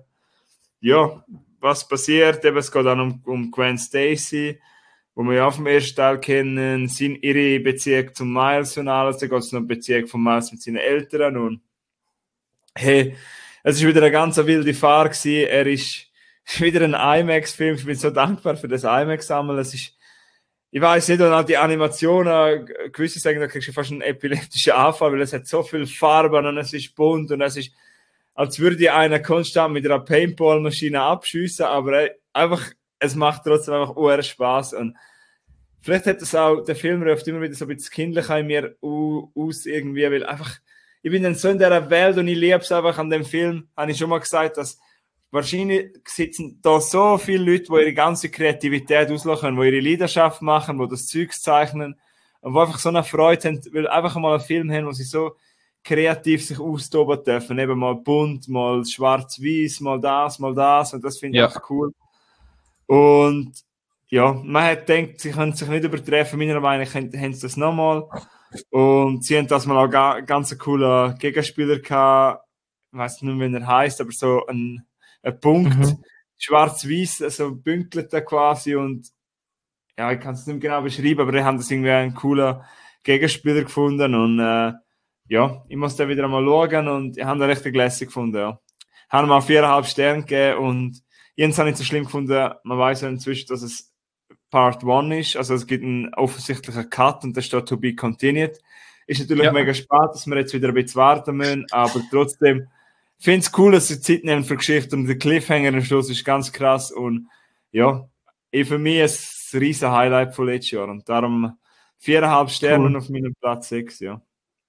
was passiert, eben, es geht dann um Gwen Stacy, wo wir ja auch vom ersten Teil kennen, ihre Beziehung zum Miles und alles, dann geht es noch um die Beziehung von Miles mit seinen Eltern und hey, es war wieder eine ganz wilde Fahrt gewesen. Er ist ist wieder ein IMAX-Film. Ich bin so dankbar für das IMAX-Sammeln. Es ist, ich weiß nicht, und auch die Animationen, gewisse sagen, da kriegst du fast einen epileptischen Anfall, weil es hat so viel Farben und es ist bunt und es ist, als würde einer konstant mit einer Paintball-Maschine abschiessen, aber einfach, es macht trotzdem einfach Spaß. Und vielleicht hat das auch, der Film ruft immer wieder so ein bisschen kindlich in mir aus irgendwie, weil einfach, ich bin dann so in dieser Welt und ich liebe es einfach an dem Film, habe ich schon mal gesagt, dass wahrscheinlich sitzen da so viele Leute, die ihre ganze Kreativität auslassen, die ihre Leidenschaft machen, die das Zeug zeichnen und die einfach so eine Freude haben, weil einfach mal einen Film haben, wo sie so kreativ sich austoben dürfen. Eben mal bunt, mal schwarz-weiß, mal das. Und das finde ich auch cool. Und ja, man hat gedacht, sie können sich nicht übertreffen. Meiner Meinung nach haben sie das nochmal. Und sie haben das mal auch ganz coolen Gegenspieler gehabt. Ich weiß nicht, wie er heißt, aber so ein Punkt, schwarz-weiß, also bünkelte quasi. Und ja, ich kann es nicht genau beschreiben, aber die haben das irgendwie einen coolen Gegenspieler gefunden. Und ja, ich muss da wieder einmal schauen und ich habe da richtig lässig gefunden. Ja. Haben mal 4,5 Sterne gegeben und ich habe es auch nicht so schlimm gefunden. Man weiß ja inzwischen, dass es Part 1 ist. Also es gibt einen offensichtlichen Cut und da steht to be continued. Ist natürlich mega spannend, dass wir jetzt wieder ein bisschen warten müssen, aber trotzdem finde ich es cool, dass sie Zeit nehmen für Geschichte und der Cliffhanger am Schluss ist ganz krass und ja, für mich ist ein riesen Highlight von letztes Jahr und darum 4,5 Sterne auf meinem Platz 6, ja.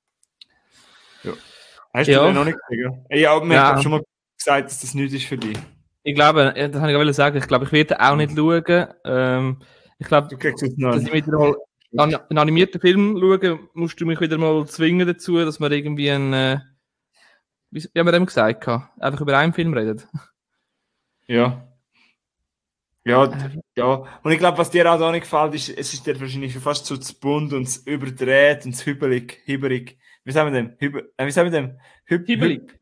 Hast du den noch nicht gesehen? Ja, mir hat schon mal gesagt, dass das nichts ist für dich. Ich glaube, das habe ich auch sagen, ich glaube, ich werde auch nicht schauen. Ich glaube, dass ich wieder mal einen animierten Film schaue, musst du mich wieder mal zwingen dazu, dass wir irgendwie wie haben wir dem gesagt, einfach über einen Film reden. Ja. Und ich glaube, was dir auch da nicht gefällt, ist, es ist dir wahrscheinlich fast so zu bunt und zu überdreht und zu hübelig. Wie sagen wir dem? Hübelig.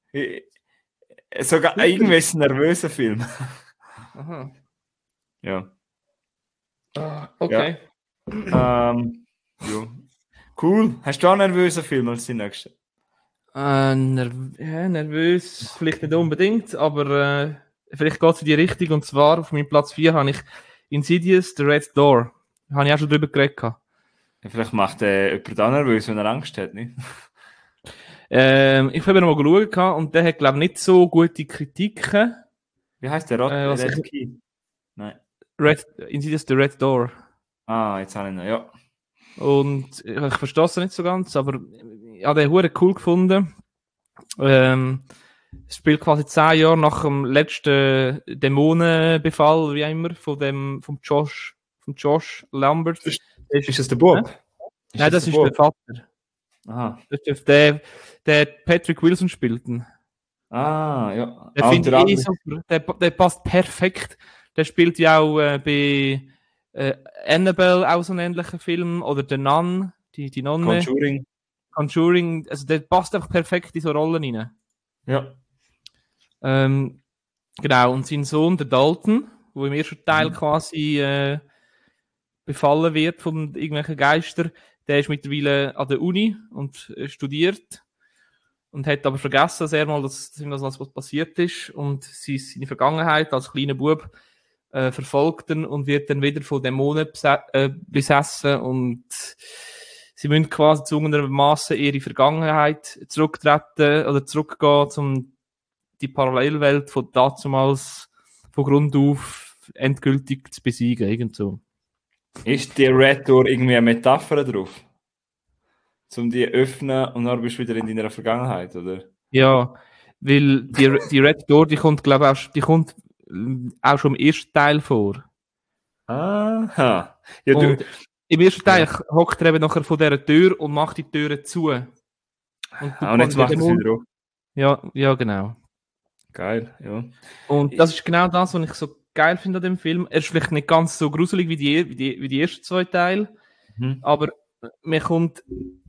Sogar irgendwie ist es ein nervöser Film. Aha. Ja. Okay. Ja. Cool. Hast du auch einen nervösen Film als den nächsten? Nervös, vielleicht nicht unbedingt, aber vielleicht geht es in die Richtung. Und zwar auf meinem Platz 4 habe ich Insidious, The Red Door. Da habe ich auch schon drüber geredet. Ja, vielleicht macht jemand auch nervös, wenn er Angst hat, nicht? Ich habe noch mal geschaut und der hat, glaube ich, nicht so gute Kritiken. Wie heißt der? Red Key? Nein. Insidious, The Red Door. Jetzt habe ich noch, ja. Und ich verstehe es nicht so ganz, aber ich habe den Huren cool gefunden. Es spielt quasi 10 Jahre nach dem letzten Dämonenbefall, wie immer, vom Josh Lambert. Ist das der Bob? Nein, das ist der Vater. Aha. Das ist der Patrick Wilson spielt. Ja. Der finde ich super. Der passt perfekt. Der spielt ja auch bei Annabelle, auch so einen ähnlichen Film, oder The Nun, die Nonne. Conjuring, also der passt einfach perfekt in so Rollen rein. Ja. Genau, und sein Sohn, der Dalton, wo im ersten Teil quasi befallen wird von irgendwelchen Geistern, der ist mittlerweile an der Uni und studiert und hat aber vergessen, dass ihm das was passiert ist und seine Vergangenheit als kleiner Bub verfolgt ihn und wird dann wieder von Dämonen besessen und sie müssen quasi gezwungenermaßen ihre Vergangenheit zurücktreten oder zurückgehen, um die Parallelwelt von damals von Grund auf endgültig zu besiegen. Irgend so. Ist die Red Door irgendwie eine Metapher drauf? Um die öffnen und dann bist du wieder in deiner Vergangenheit, oder? Ja, weil die Red Door, die kommt, glaube ich, auch schon im ersten Teil vor. Aha. Ja, im ersten Teil hockt er eben nachher von dieser Tür und macht die Türen zu. Und jetzt macht er es wieder auf. Ja, genau. Geil, ja. Und das ist genau das, was ich so geil finde an dem Film. Er ist vielleicht nicht ganz so gruselig wie die ersten 2 Teile, aber mir kommt,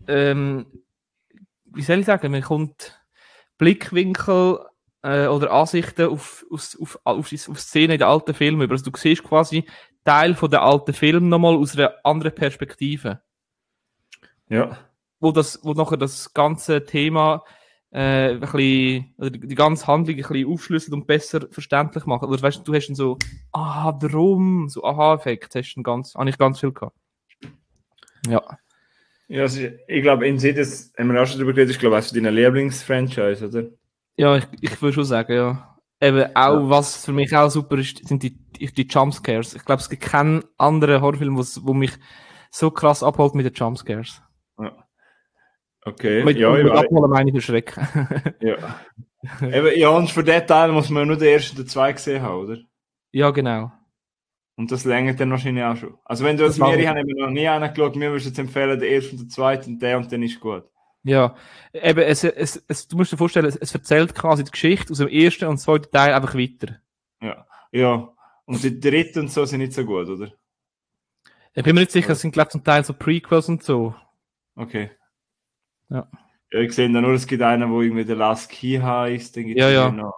wie soll ich sagen, mir kommt Blickwinkel oder Ansichten auf Szenen in den alten Filmen über. Also du siehst quasi Teil von der alten Film nochmal aus einer anderen Perspektive. Ja. Wo nachher das ganze Thema ein bisschen, oder die ganze Handlung ein bisschen aufschlüsseln und besser verständlich machen. Oder weißt du, hast dann so, warum? So Aha-Effekt habe ich ganz viel gehabt. Ja. Ja, also ich glaube, Insidious, haben wir auch schon drüber geredet, ist, glaube ich, deine Lieblingsfranchise, oder? Ja, ich würde schon sagen, ja. Eben auch, was für mich auch super ist, sind die Jumpscares. Ich glaube, es gibt keinen anderen Horrorfilm, wo mich so krass abholt mit den Jumpscares. Ja. Okay, Mit, ja, und ich mit weiß. abholen meine ich erschrecken. Ja. Eben, ja, und für den Teil muss man nur den ersten und den zweiten gesehen haben, oder? Ja, genau. Und das längert dann wahrscheinlich auch schon. Also wenn du Das jetzt mir, lange. ich habe eben noch nie angeschaut, mir würdest du jetzt empfehlen, den ersten und den zweiten und dann ist gut. Ja. Eben, du musst dir vorstellen, es erzählt quasi die Geschichte aus dem ersten und zweiten Teil einfach weiter. Ja. Ja. Und die dritten und so sind nicht so gut, oder? Ich bin mir nicht sicher, es sind, glaube ich, zum Teil so Prequels und so. Okay. Ja. Ja, ich sehe da nur, es gibt einen, wo irgendwie der Last Key heißt, dann gibt es Ja. noch.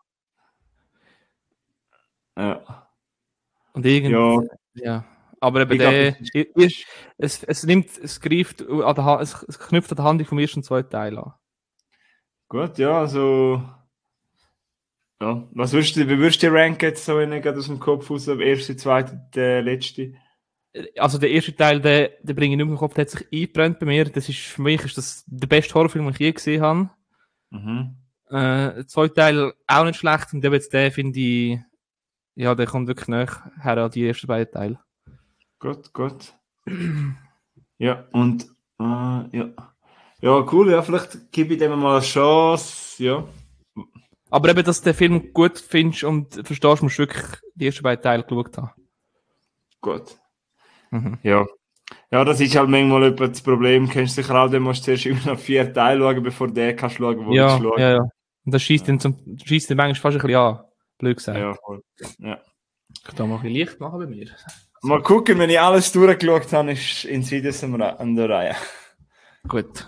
Ja. Und Ja, Aber eben ich glaube, es greift an es knüpft an der Handlung vom ersten und zweiten Teil an. gut, ja, also. Ja. Wie würdest du die ranken jetzt so, wenn ich gerade aus dem Kopf raus, der erste, zweite, der letzte? Also der erste Teil, den bringe ich nicht mehr in den Kopf, der hat sich eingebrannt bei mir. Für mich ist das der beste Horrorfilm, den ich je gesehen habe. Mhm. Der zweite Teil auch nicht schlecht und eben jetzt der finde ich, ja, der kommt wirklich näher her an die ersten beiden Teile. Gut. Ja, und ja. Ja, cool, ja, vielleicht gebe ich dem mal eine Chance, ja. Aber eben, dass du den Film gut findest und verstehst, musst du wirklich die ersten beiden Teile geschaut haben. Gut. Mhm. Ja. Ja, das ist halt manchmal etwa das Problem. Kennst du sicher auch, dann musst du zuerst immer noch 4 Teile schauen, bevor du den kannst schauen, wo du schauen. Ja. Und das schießt dann manchmal fast ein bisschen an. Blöd gesagt. Ja, voll. Ja. Ich kann da mal ein bisschen Licht machen bei mir. Mal gucken, wenn ich alles durchgeschaut habe, ist Insidious an der Reihe. Gut.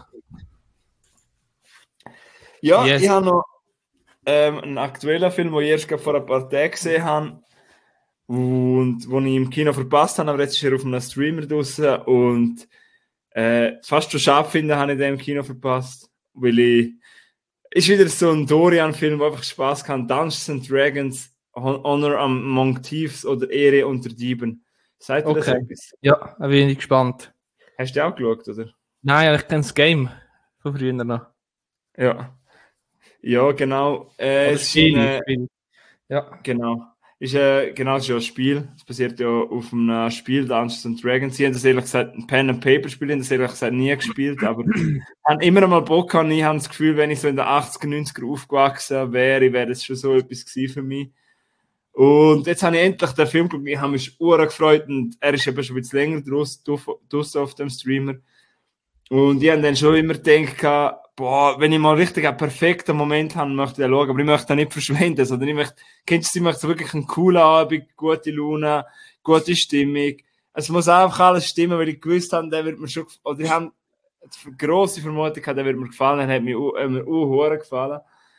Ja, Yes. ich habe noch einen aktuellen Film, den ich erst vor ein paar Tagen gesehen habe und den ich im Kino verpasst habe, aber jetzt ist er auf einem Streamer draussen und fast schon schade finde, habe ich den im Kino verpasst, weil ist wieder so ein Dorian-Film, der einfach Spaß kann. Dungeons and Dragons, Honor Among Thieves oder Ehre unter Dieben. Seid ihr das etwas? Ja, da bin ich gespannt. Hast du auch geschaut, oder? Nein, ich kenne das Game von früher noch. Ja. Ja, genau. Es Spiel. Ja. Genau. Es ist ja ein Spiel. Es basiert ja auf einem Spiel, Dungeons and Dragons. Sie haben das ehrlich gesagt, ein Pen-and-Paper-Spiel, haben das ehrlich gesagt nie gespielt, aber haben immer mal Bock gehabt. Ich habe das Gefühl, wenn ich so in den 80er, 90er aufgewachsen wäre das schon so etwas gewesen für mich. Und jetzt habe ich endlich den Film geschaut. Ich habe mich gefreut und er ist eben schon ein bisschen länger draussen auf dem Streamer. Und ich habe dann schon immer gedacht, boah, wenn ich mal richtig einen perfekten Moment habe, möchte ich den schauen, aber ich möchte den nicht verschwenden, sondern kennst du, ich möchte wirklich einen coolen Abend, gute Laune, gute Stimmung. Es muss einfach alles stimmen, weil ich gewusst habe, der wird mir schon, oder ich habe eine grosse Vermutung gehabt, der wird mir gefallen, hat mir auch gefallen.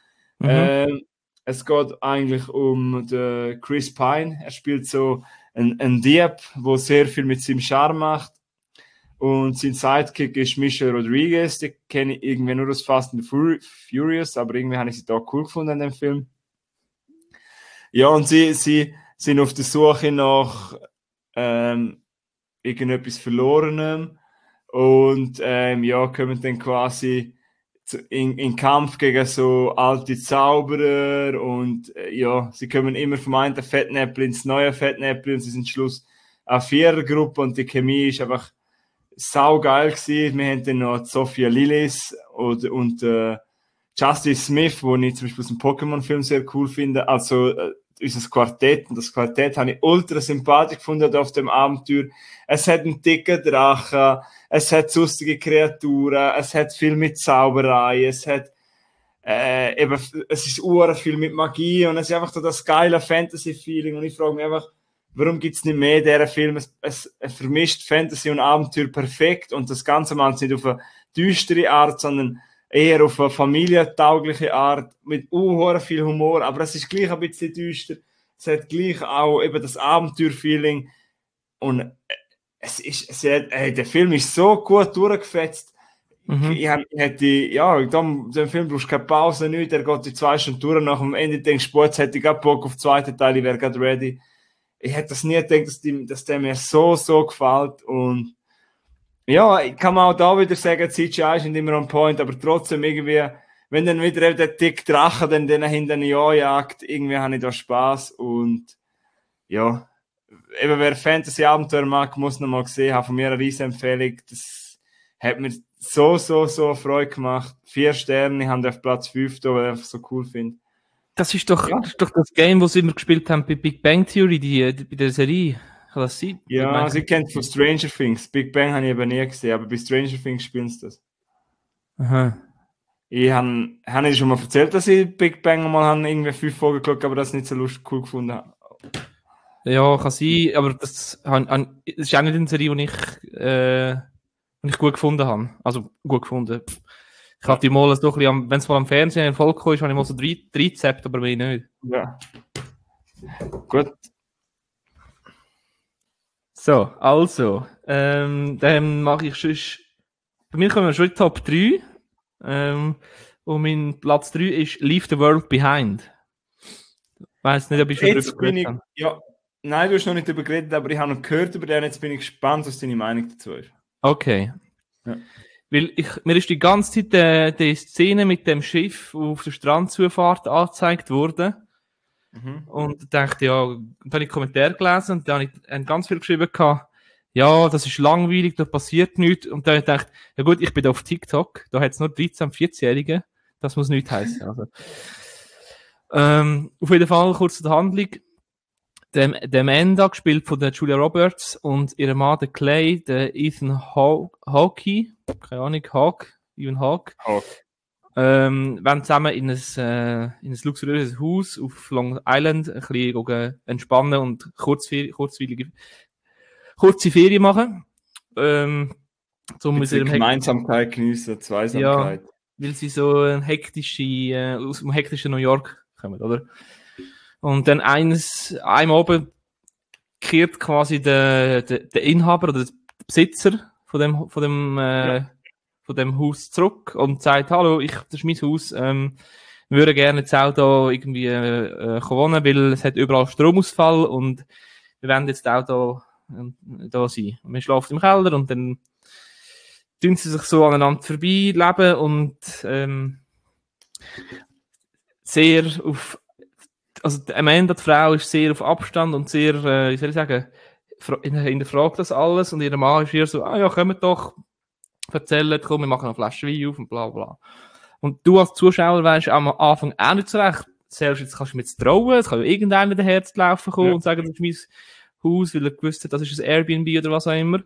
Es geht eigentlich um den Chris Pine. Er spielt so einen Dieb, der sehr viel mit seinem Charme macht. Und sein Sidekick ist Michelle Rodriguez, die kenne ich irgendwie nur aus Fast and Furious, aber irgendwie habe ich sie da cool gefunden in dem Film. Ja, und sie sind auf der Suche nach irgendetwas Verlorenem und kommen dann quasi in Kampf gegen so alte Zauberer und sie kommen immer vom einen Fettnäpfel ins neue Fettnäpfel und sie sind Schluss eine Vierergruppe und die Chemie ist einfach saugeil gewesen. Wir haben dann noch Sophia Lillis und Justice Smith, wo ich zum Beispiel aus dem Pokémon-Film sehr cool finde. Also unser Quartett. Und das Quartett habe ich ultra sympathisch gefunden auf dem Abenteuer. Es hat einen dicken Drachen, es hat lustige Kreaturen, es hat viel mit Zauberei, es ist viel mit Magie und es ist einfach so das geile Fantasy-Feeling. Und ich frage mich einfach, warum gibt es nicht mehr dieser Film? Es vermischt Fantasy und Abenteuer perfekt und das Ganze mal nicht auf eine düstere Art, sondern eher auf eine familientaugliche Art, mit viel Humor, aber es ist gleich ein bisschen düster. Es hat gleich auch eben das Abenteuer-Feeling und der Film ist so gut durchgefetzt. Den Film brauchst du keine Pause, nichts, der geht die 2 Stunden durch, nach dem Ende denkst du, jetzt hätte ich gerade Bock auf den zweiten Teil, ich wäre gerade ready. Ich hätte das nie gedacht, dass der mir so gefällt und ja, ich kann man auch da wieder sagen, CGI ist nicht immer on point, aber trotzdem irgendwie, wenn dann wieder der dicke Drache dann hinter den jagt, irgendwie habe ich da Spaß und ja, eben wer Fantasy-Abenteuer mag, muss noch mal gesehen haben, von mir eine riesen Empfehlung, das hat mir so Freude gemacht. 4 Sterne, ich habe den auf Platz 5 da, weil ich einfach so cool finde. Das ist doch das Game, das sie immer gespielt haben bei Big Bang Theory, bei der Serie. Kann das sein? Ja, sie kennt von Stranger Things. Big Bang habe ich eben nie gesehen, aber bei Stranger Things spielen sie das. Aha. Ich habe schon mal erzählt, dass ich Big Bang mal irgendwie 5 Folgen geschaut, aber das nicht so cool gefunden habe. Ja, kann sein, aber das ist auch nicht eine Serie, die ich gut gefunden habe. Also, gut gefunden. Ich habe die mal so ein bisschen, wenn es mal am Fernsehen Erfolg kam, habe ich mal so 3 Rezepte, aber mehr nicht. Ja. Gut. So, also, dann mache ich schon, bei mir kommen wir schon in die Top 3. Und mein Platz 3 ist Leave the World Behind. Ich weiss nicht, ob ich schon darüber geredet habe. Ja, nein, du hast noch nicht darüber geredet, aber ich habe noch gehört über den, jetzt bin ich gespannt, was deine Meinung dazu ist. Okay. Ja. Weil mir ist die ganze Zeit die Szene mit dem Schiff auf der Strandzufahrt angezeigt worden. Und dachte, ja, dann habe ich Kommentare gelesen und dann habe ich ganz viel geschrieben gehabt, ja, das ist langweilig, da passiert nichts. Und dann habe ich gedacht, ja gut, ich bin da auf TikTok, da hat es nur 13-, 14-Jährige, das muss nichts heißen. Also. Auf jeden Fall kurz zur Handlung. Der Amanda, gespielt von der Julia Roberts, und ihr Mann, der Clay, der Ethan Hawke, keine Ahnung, Ethan Hawke, wollen zusammen in ein luxuriöses Haus auf Long Island ein bisschen entspannen und kurze Ferien machen. Mit Gemeinsamkeit geniessen, Zweisamkeit. Ja, weil sie so aus dem hektischen New York kommen, oder? Und dann einem oben kehrt quasi der Inhaber oder der Besitzer von dem Haus zurück und sagt, hallo, das ist mein Haus, wir würden gerne jetzt auch da irgendwie wohnen, weil es hat überall Stromausfall und wir wollen jetzt auch da sein. Und wir schlafen im Keller und dann tun sie sich so aneinander vorbei leben und sehr auf, also Amanda, die Frau, ist sehr auf Abstand und sehr, wie soll ich sagen, hinterfragt das alles und ihr Mann ist hier so, ja, kommt doch, erzählen, komm, wir machen eine Flasche Wein auf und bla bla. Und du als Zuschauer weißt am Anfang auch nicht so recht, selbst jetzt kannst du mir jetzt trauen, es kann ja irgendeiner daher zu laufen kommen und sagen, das ist mein Haus, weil er gewusst hat, das ist ein Airbnb oder was auch immer.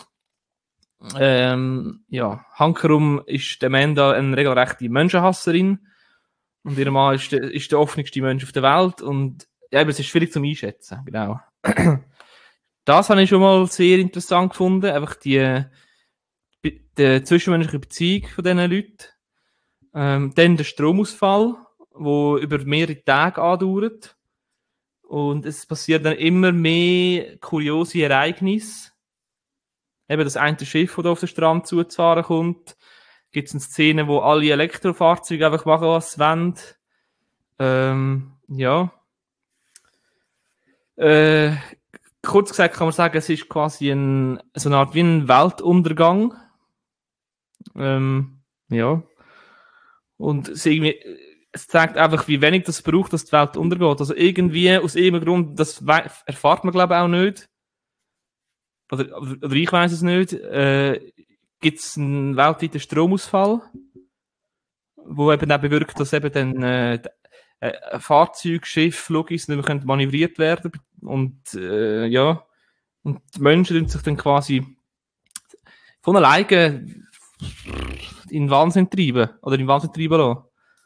Ja, hankerum ist der Amanda eine regelrechte Menschenhasserin und ihr Mann ist der offenste Mensch auf der Welt und ja, aber es ist schwierig zum Einschätzen, genau. Das habe ich schon mal sehr interessant gefunden, einfach die zwischenmenschliche Beziehung von diesen Leuten. Dann der Stromausfall, der über mehrere Tage andauert. Und es passiert dann immer mehr kuriose Ereignisse. Eben das eine Schiff, das auf den Strand zuzufahren kommt. Gibt es eine Szene, wo alle Elektrofahrzeuge einfach machen, was sie wollen. Ja. Kurz gesagt kann man sagen, es ist quasi so eine Art wie ein Weltuntergang. Ja. Und es zeigt einfach, wie wenig das braucht, dass die Welt untergeht. Also irgendwie, aus irgendeinem Grund, das erfahrt man, glaube ich, auch nicht. Oder ich weiss es nicht. Gibt es einen weltweiten Stromausfall, wo eben auch bewirkt, dass eben dann Fahrzeug, Schiff, Logis nicht mehr manövriert werden und ja, und die Menschen tun sich dann quasi von alleine in Wahnsinn treiben lassen.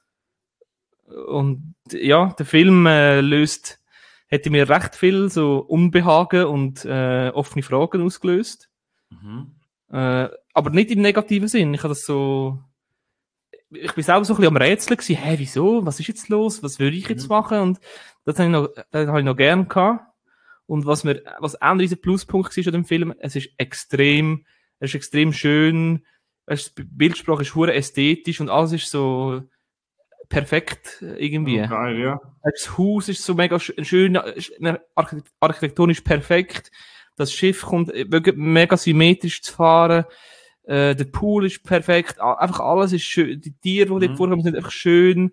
Und ja, der Film hätte mir recht viel so Unbehagen und offene Fragen ausgelöst. Aber nicht im negativen Sinn. Ich bin selber so ein bisschen am Rätseln gewesen. Hä, wieso? Was ist jetzt los? Was würde ich jetzt machen? Und das habe ich noch gern gehabt. Und was auch ein riesen Pluspunkt war an dem Film, es ist extrem schön, Die Bildsprache ist hure ästhetisch und alles ist so perfekt irgendwie. Oh, geil, ja. Das Haus ist so mega schön, architektonisch perfekt. Das Schiff kommt wirklich mega symmetrisch zu fahren. Der Pool ist perfekt. Einfach alles ist schön. Die Tiere, die dort vorkommen, sind einfach schön.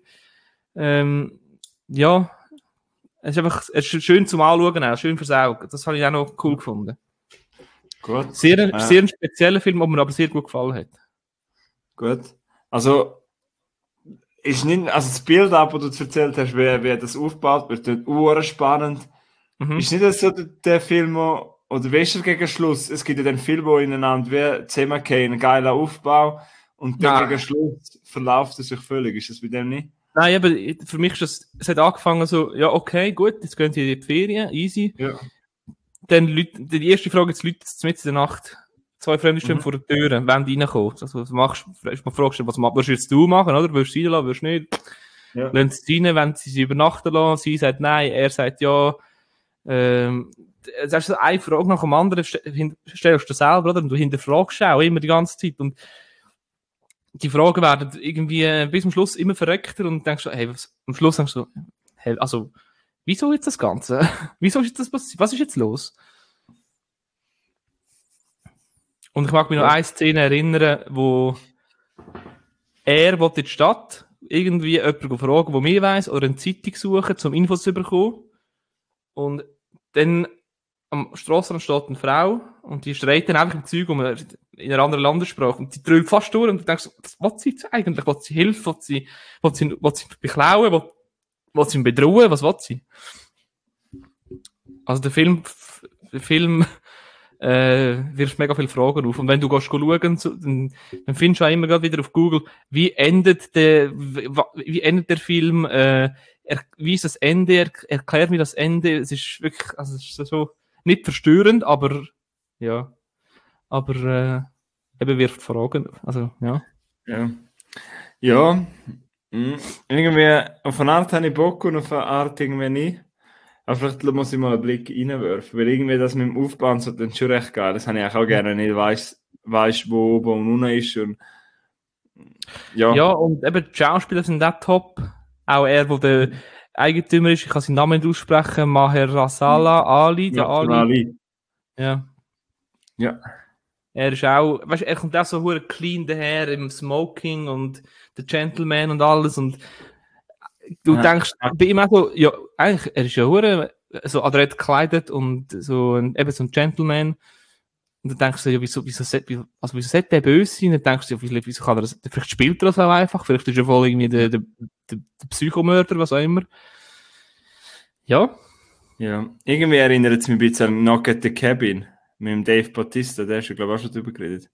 Ja, es ist schön zum Anschauen, auch schön fürs Auge. Das habe ich auch noch cool gefunden. Gut. Sehr ein spezieller Film, der mir aber sehr gut gefallen hat. Gut. Also, ist nicht, also das Bild ab, das du erzählt hast, wie das aufgebaut wird, dort spannend. Ist nicht das so der Film, oder weißt du gegen Schluss? Es gibt ja den Film, wo ineinander wie zusammengehen, ein geiler Aufbau, und dann gegen Schluss verläuft es sich völlig. Ist das bei dem nicht? Nein, aber für mich ist das, es hat angefangen so, ja, okay, gut, jetzt gehen sie in die Ferien, easy. Ja. Dann die erste Frage, jetzt Leute mitten in der Nacht, 2 Fremde stehen vor der Tür, wenn die reinkommen. Also, fragst du, was würdest du jetzt machen, oder? Würdest du reinlassen, würdest du nicht? Ja. Lassen sie rein, wenn sie übernachten lassen, sie sagt nein, er sagt ja. Das ist so eine Frage nach dem anderen, stellst du selber, oder? Und du hinterfragst auch immer die ganze Zeit. Und die Fragen werden irgendwie bis zum Schluss immer verrückter und denkst du, hey, am Schluss denkst du, hey, also, wieso jetzt das Ganze? Wieso ist jetzt das passiert? Was ist jetzt los? Und ich mag mich noch an eine Szene erinnern, wo er will in die Stadt irgendwie jemanden fragen, der mehr weiss, oder eine Zeitung suchen, um Infos zu bekommen. Und dann am Strassenrand steht eine Frau und die schreit dann einfach im Zeug in einer anderen Landessprache und die dröhnt fast durch und du denkst, was will sie jetzt eigentlich? Will sie Hilfe? Will sie beklauen? Will sie ihn bedrohen? Was will sie? Also der Film wirft mega viele Fragen auf. Und wenn du gehst schauen, dann findest du auch immer wieder auf Google, wie endet der Film, wie ist das Ende, erklär mir das Ende. Es ist wirklich, also es ist so nicht verstörend, aber ja. Aber eben wirft Fragen. Also, ja. Ja. Irgendwie, auf eine Art habe ich Bock und auf eine Art irgendwie nicht. Aber vielleicht muss ich mal einen Blick reinwerfen, weil irgendwie das mit dem Aufbauen so dann schon recht geil. Das habe ich auch gerne nicht, weißt wo oben und unten ist. Und ja, und eben die Schauspieler sind auch top. Auch er, der Eigentümer ist, ich kann seinen Namen nicht aussprechen, Mahershala Ali, der Ali. Ja. Er ist auch, weißt du, er kommt auch so hure clean daher im Smoking und der Gentleman und alles und du denkst bei ihm auch so, ja, eigentlich, er ist ja hure so adrett gekleidet und so eben so ein Gentleman. Und dann denkst du ja, wieso sollte der böse sein? Dann denkst du ja, wieso kann er das, vielleicht spielt er das auch einfach, vielleicht ist er voll irgendwie der Psychomörder, was auch immer. Ja. Ja, irgendwie erinnert es mich ein bisschen an Knock at the Cabin mit dem Dave Bautista, der ist ja, glaube ich, auch schon drüber geredet.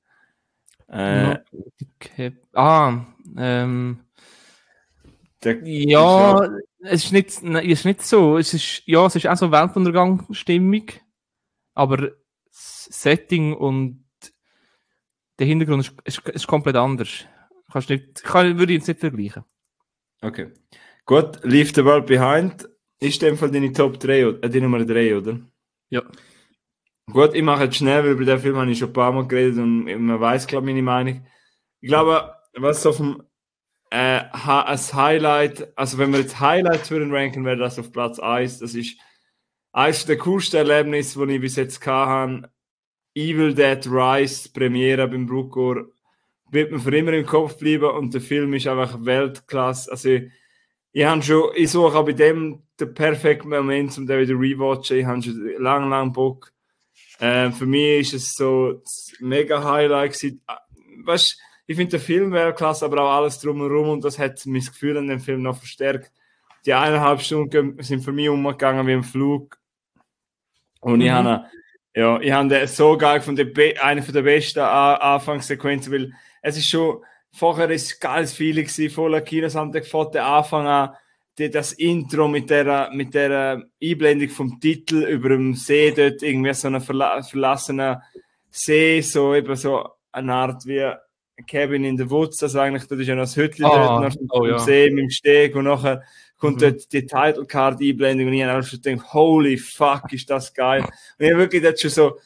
Ja, es ist nicht so. Es ist auch so Weltuntergangsstimmung, aber das Setting und der Hintergrund ist komplett anders. Würde ich jetzt nicht vergleichen. Okay. Gut, Leave the World Behind ist in dem Fall deine Top 3, die Nummer 3, oder? Ja. Gut, ich mache jetzt schnell, weil über den Film habe ich schon ein paar Mal geredet und man weiß, glaube ich, meine Meinung. Ich glaube, was so vom als Highlight, also wenn wir jetzt Highlights würden ranken, wäre das auf Platz 1. Das ist eines der coolsten Erlebnisse, die ich bis jetzt hatte. Evil Dead Rise, Premiere beim Bruckor, wird mir für immer im Kopf bleiben und der Film ist einfach Weltklasse. Also ich suche auch bei dem den perfekten Moment, um den wieder rewatchen. Ich habe schon lang Bock. Für mich ist es so das mega Highlight gewesen. Weißt, ich finde den Film Weltklasse, aber auch alles drumherum und das hat mein Gefühl an dem Film noch verstärkt. Die 1,5 Stunden sind für mich umgegangen wie ein Flug. Und ich habe den so geil gefunden, eine der besten Anfangssequenzen, weil es ist schon, vorher ist ein geiles Feeling gewesen, voller Kinosound, von der Anfang an, das Intro mit der Einblendung vom Titel über dem See dort, irgendwie so einen verlassenen See, so eben so eine Art wie Cabin in the Woods, also eigentlich, das ist ja noch das Hütchen dort, am See mit dem Steg und nachher kommt dort die Title Card Einblendung und ich habe einfach gedacht, holy fuck, ist das geil. Und ich habe wirklich dort schon so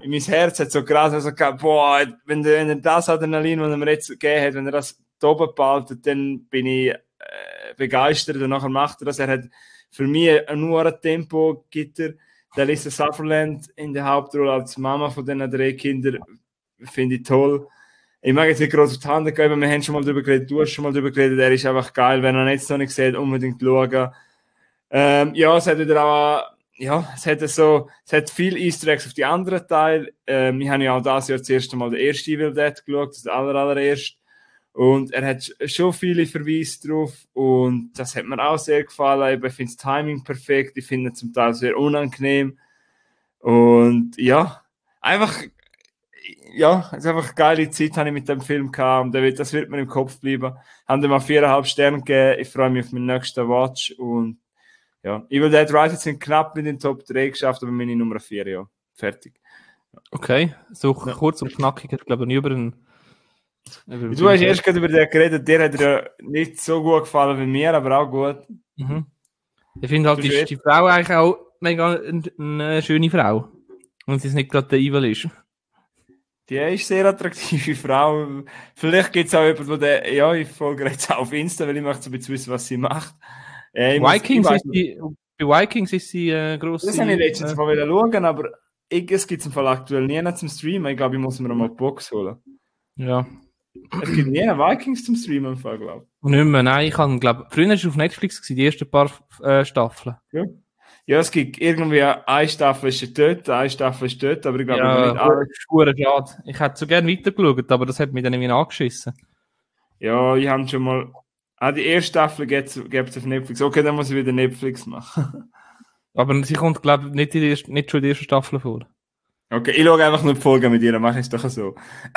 mein Herz hat so krass, also, boah, wenn er das Adrenalin, das er mir jetzt gegeben hat, wenn er das da oben behaltet, dann bin ich begeistert und nachher macht er das. Er hat für mich nur ein Tempo-Gitter. Der Lisa Sutherland in der Hauptrolle als Mama von diesen 3 Kindern finde ich toll. Ich mag jetzt nicht groß auf die Hand geben, wir haben schon mal darüber geredet, du hast schon mal darüber geredet, er ist einfach geil, wenn er jetzt noch nicht sieht, unbedingt schauen. Ja, es hat wieder auch, ja, es hat viel Easter Eggs auf die anderen Teile. Ich habe ja auch dieses Jahr das erste Mal den ersten Evil Dead geschaut, das allererste. Und er hat schon viele Verweise drauf und das hat mir auch sehr gefallen. Ich finde das Timing perfekt, ich finde es zum Teil sehr unangenehm. Und ja, einfach, ja, es ist einfach eine geile Zeit, habe ich mit dem Film gehabt und das wird mir im Kopf bleiben. Haben dem mal 4,5 Sterne gegeben. Ich freue mich auf meinen nächsten Watch und ja, Evil Dead Rise sind knapp mit den Top 3 geschafft, aber meine Nummer 4, ja. Fertig. Okay, so kurz und knackig, ich glaube nicht über einen. Du hast erst gerade über den geredet, der hat ja nicht so gut gefallen wie mir, aber auch gut. Mhm. Ich finde halt, die Frau eigentlich auch mega eine schöne Frau. Und sie ist nicht gerade der Evil ist. Die ist eine sehr attraktive Frau. Vielleicht gibt es auch jemanden, der, ja, ich folge jetzt auch auf Insta, weil ich möchte so ein bisschen wissen, was sie macht. Bei Vikings ist sie gross. Das habe ich letztens mal schauen, aber es gibt es im Fall aktuell nie zum Streamen. Ich glaube, ich muss mir mal eine Box holen. Ja. Es gibt nie Vikings zum Streamen im Fall, glaube ich. Nicht mehr, nein. Ich habe, glaube, früher war es auf Netflix, die ersten paar Staffeln. Ja, es gibt irgendwie eine Staffel ist dort, eine Staffel ist dort, aber ich glaube ja, nicht alle. Schade. Ich hätte so gerne weitergeschaut, aber das hat mich dann irgendwie angeschissen. Ja, ich habe schon mal. Die erste Staffel gibt es auf Netflix. Okay, dann muss ich wieder Netflix machen. Aber sie kommt, glaube ich, nicht schon in der ersten Staffel vor. Okay, ich schaue einfach nur die Folge mit ihr, dann mache ich es doch so.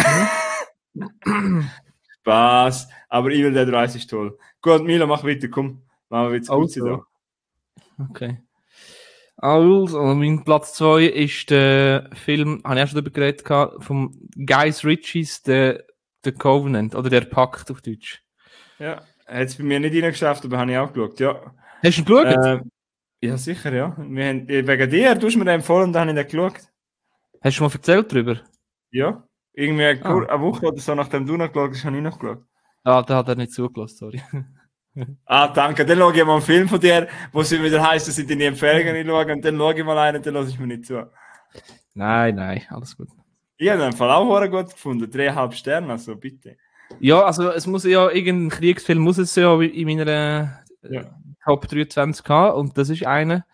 Spaß. Aber Evil Dead Rise ist toll. Gut, Milo, mach weiter, komm. Machen wir jetzt gut da. Okay. Also, mein Platz 2 ist der Film, habe ich auch schon darüber geredet, vom Guys Ritchies, The Covenant, oder Der Pakt auf Deutsch. Ja, hat es bei mir nicht reingeschafft, aber habe ich auch geschaut, ja. Hast du ihn geschaut? Ja, sicher, ja. Wir haben, wegen dir, du hast mir den empfohlen und dann habe ich den geschaut. Hast du mal erzählt darüber? Ja. Irgendwie eine Woche oder so, nachdem du noch geschaut hast, habe ich noch geschaut. Ah, da hat er nicht zugelassen, sorry. Danke. Dann schaue ich mal einen Film von dir, wo es wieder heisst, dass ich deine Empfehlungen schaue und dann schaue ich mal einen und dann lasse ich mir nicht zu. Nein, alles gut. Ich habe den Fall auch gut gefunden. 3,5 Sterne, also bitte. Ja, also es muss ja, irgendein Kriegsfilm muss es ja in meiner Top 23 haben und das ist einer.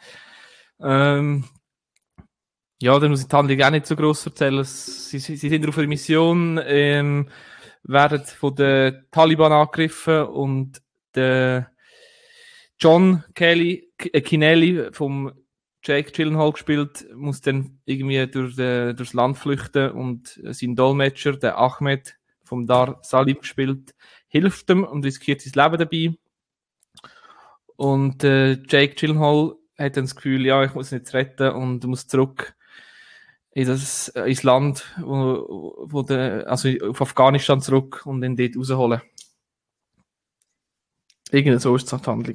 Ja, dann muss ich die Handlung auch nicht so gross erzählen. Sie sind auf einer Mission, werden von den Taliban angegriffen und der John Kennelly vom Jake Gyllenhaal gespielt, muss dann irgendwie durchs Land flüchten und sein Dolmetscher, der Ahmed vom Dar Salim gespielt, hilft ihm und riskiert sein Leben dabei. Und Jake Gyllenhaal hat dann das Gefühl, ja, ich muss ihn jetzt retten und muss zurück ins Land, also auf Afghanistan zurück und ihn dort rausholen. Irgendwie so ist die Handlung.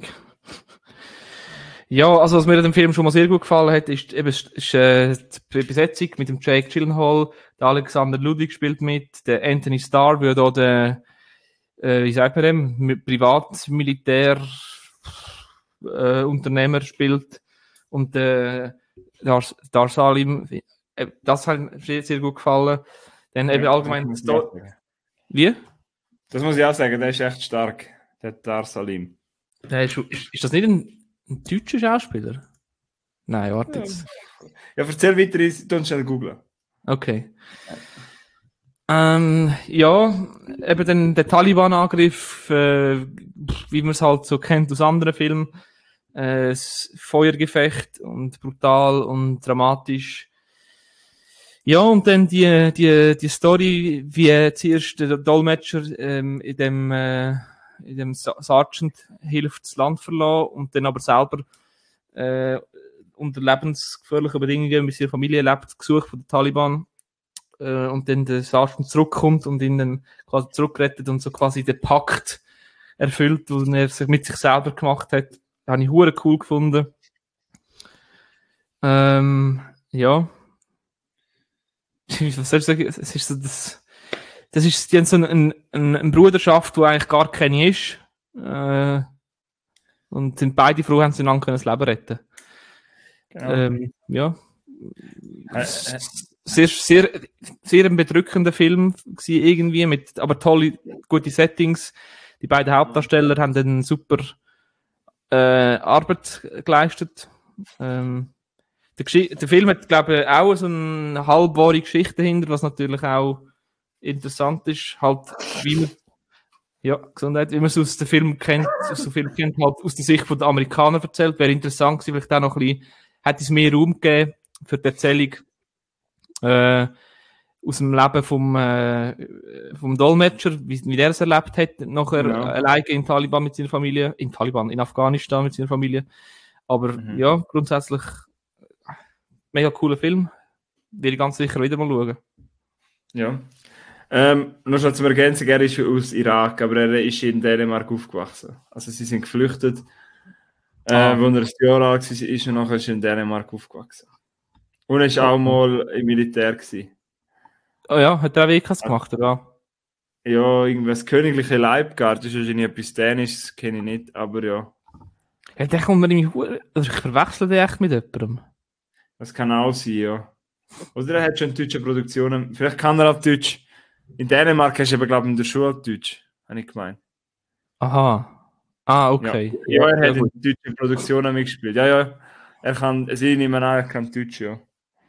Ja, also was mir an dem Film schon mal sehr gut gefallen hat, ist eben die Besetzung mit dem Jake Gyllenhaal, der Alexander Ludwig spielt mit, der Anthony Starr, der da der, wie sagt man dem, Privatmilitär Unternehmer spielt und der Dar Salim, das hat mir sehr gut gefallen. Dann eben allgemein Wie? Das muss ich auch sagen, der ist echt stark, der Dar Salim. Ist das nicht ein deutscher Schauspieler? Nein, warte jetzt. Ja, erzähl weiter, ich tu schnell googlen. Okay. Ja, eben dann der Taliban-Angriff, wie man es halt so kennt aus anderen Filmen, das Feuergefecht und brutal und dramatisch. Ja, und dann die Story, wie zuerst der Dolmetscher in dem Sergeant hilft, das Land verlassen und dann aber selber unter lebensgefährlichen Bedingungen mit seiner Familie lebt, gesucht von den Taliban. Und dann der Sergeant zurückkommt und ihn dann quasi zurückrettet und so quasi den Pakt erfüllt, den er sich mit sich selber gemacht hat. Das habe ich hure cool gefunden. Ja. was soll ich sagen, es ist so das ist die haben so eine Bruderschaft, die eigentlich gar keine ist. Und sind beide froh, haben sie einander das Leben retten. Genau. Ja. Sehr, sehr, sehr ein bedrückender Film gewesen, irgendwie, aber tolle, gute Settings. Die beiden Hauptdarsteller haben eine super Arbeit geleistet. Der Film hat, glaube ich, auch so eine halbwahre Geschichte dahinter, was natürlich auch interessant ist. Halt, wie man, ja, Gesundheit, wie man es aus dem Film kennt, halt aus der Sicht der Amerikaner erzählt. Wäre interessant gewesen, vielleicht auch noch ein bisschen, hätte es mehr Raum gegeben für die Erzählung aus dem Leben vom Dolmetscher, wie der es erlebt hat, nachher alleine in Afghanistan mit seiner Familie. Aber ja, grundsätzlich mega cooler Film. Will ich ganz sicher wieder mal schauen. Ja. Nur schon zum Ergänzen, er ist aus Irak, aber er ist in Dänemark aufgewachsen. Also sie sind geflüchtet. Als er ein Jahr alt war, ist er nachher in Dänemark aufgewachsen. Und er war auch mal im Militär gewesen. Oh ja, hat er auch WKs gemacht, oder? Ja, irgendwas Königliche Leibgarde, das ist wahrscheinlich etwas Dänisches, kenne ich nicht, aber ja. Ja, der kommt mir irgendwie ich verwechsel den echt mit jemandem. Das kann auch sein, ja. Oder er hat schon deutsche Produktionen, vielleicht kann er auch Deutsch. In Dänemark hast du aber, glaube ich, in der Schule Deutsch, habe ich gemeint. Aha. Okay. Ja, er hat in deutschen Produktionen mitgespielt. Ja, er kann, ich nehme an, er kann Deutsch, ja.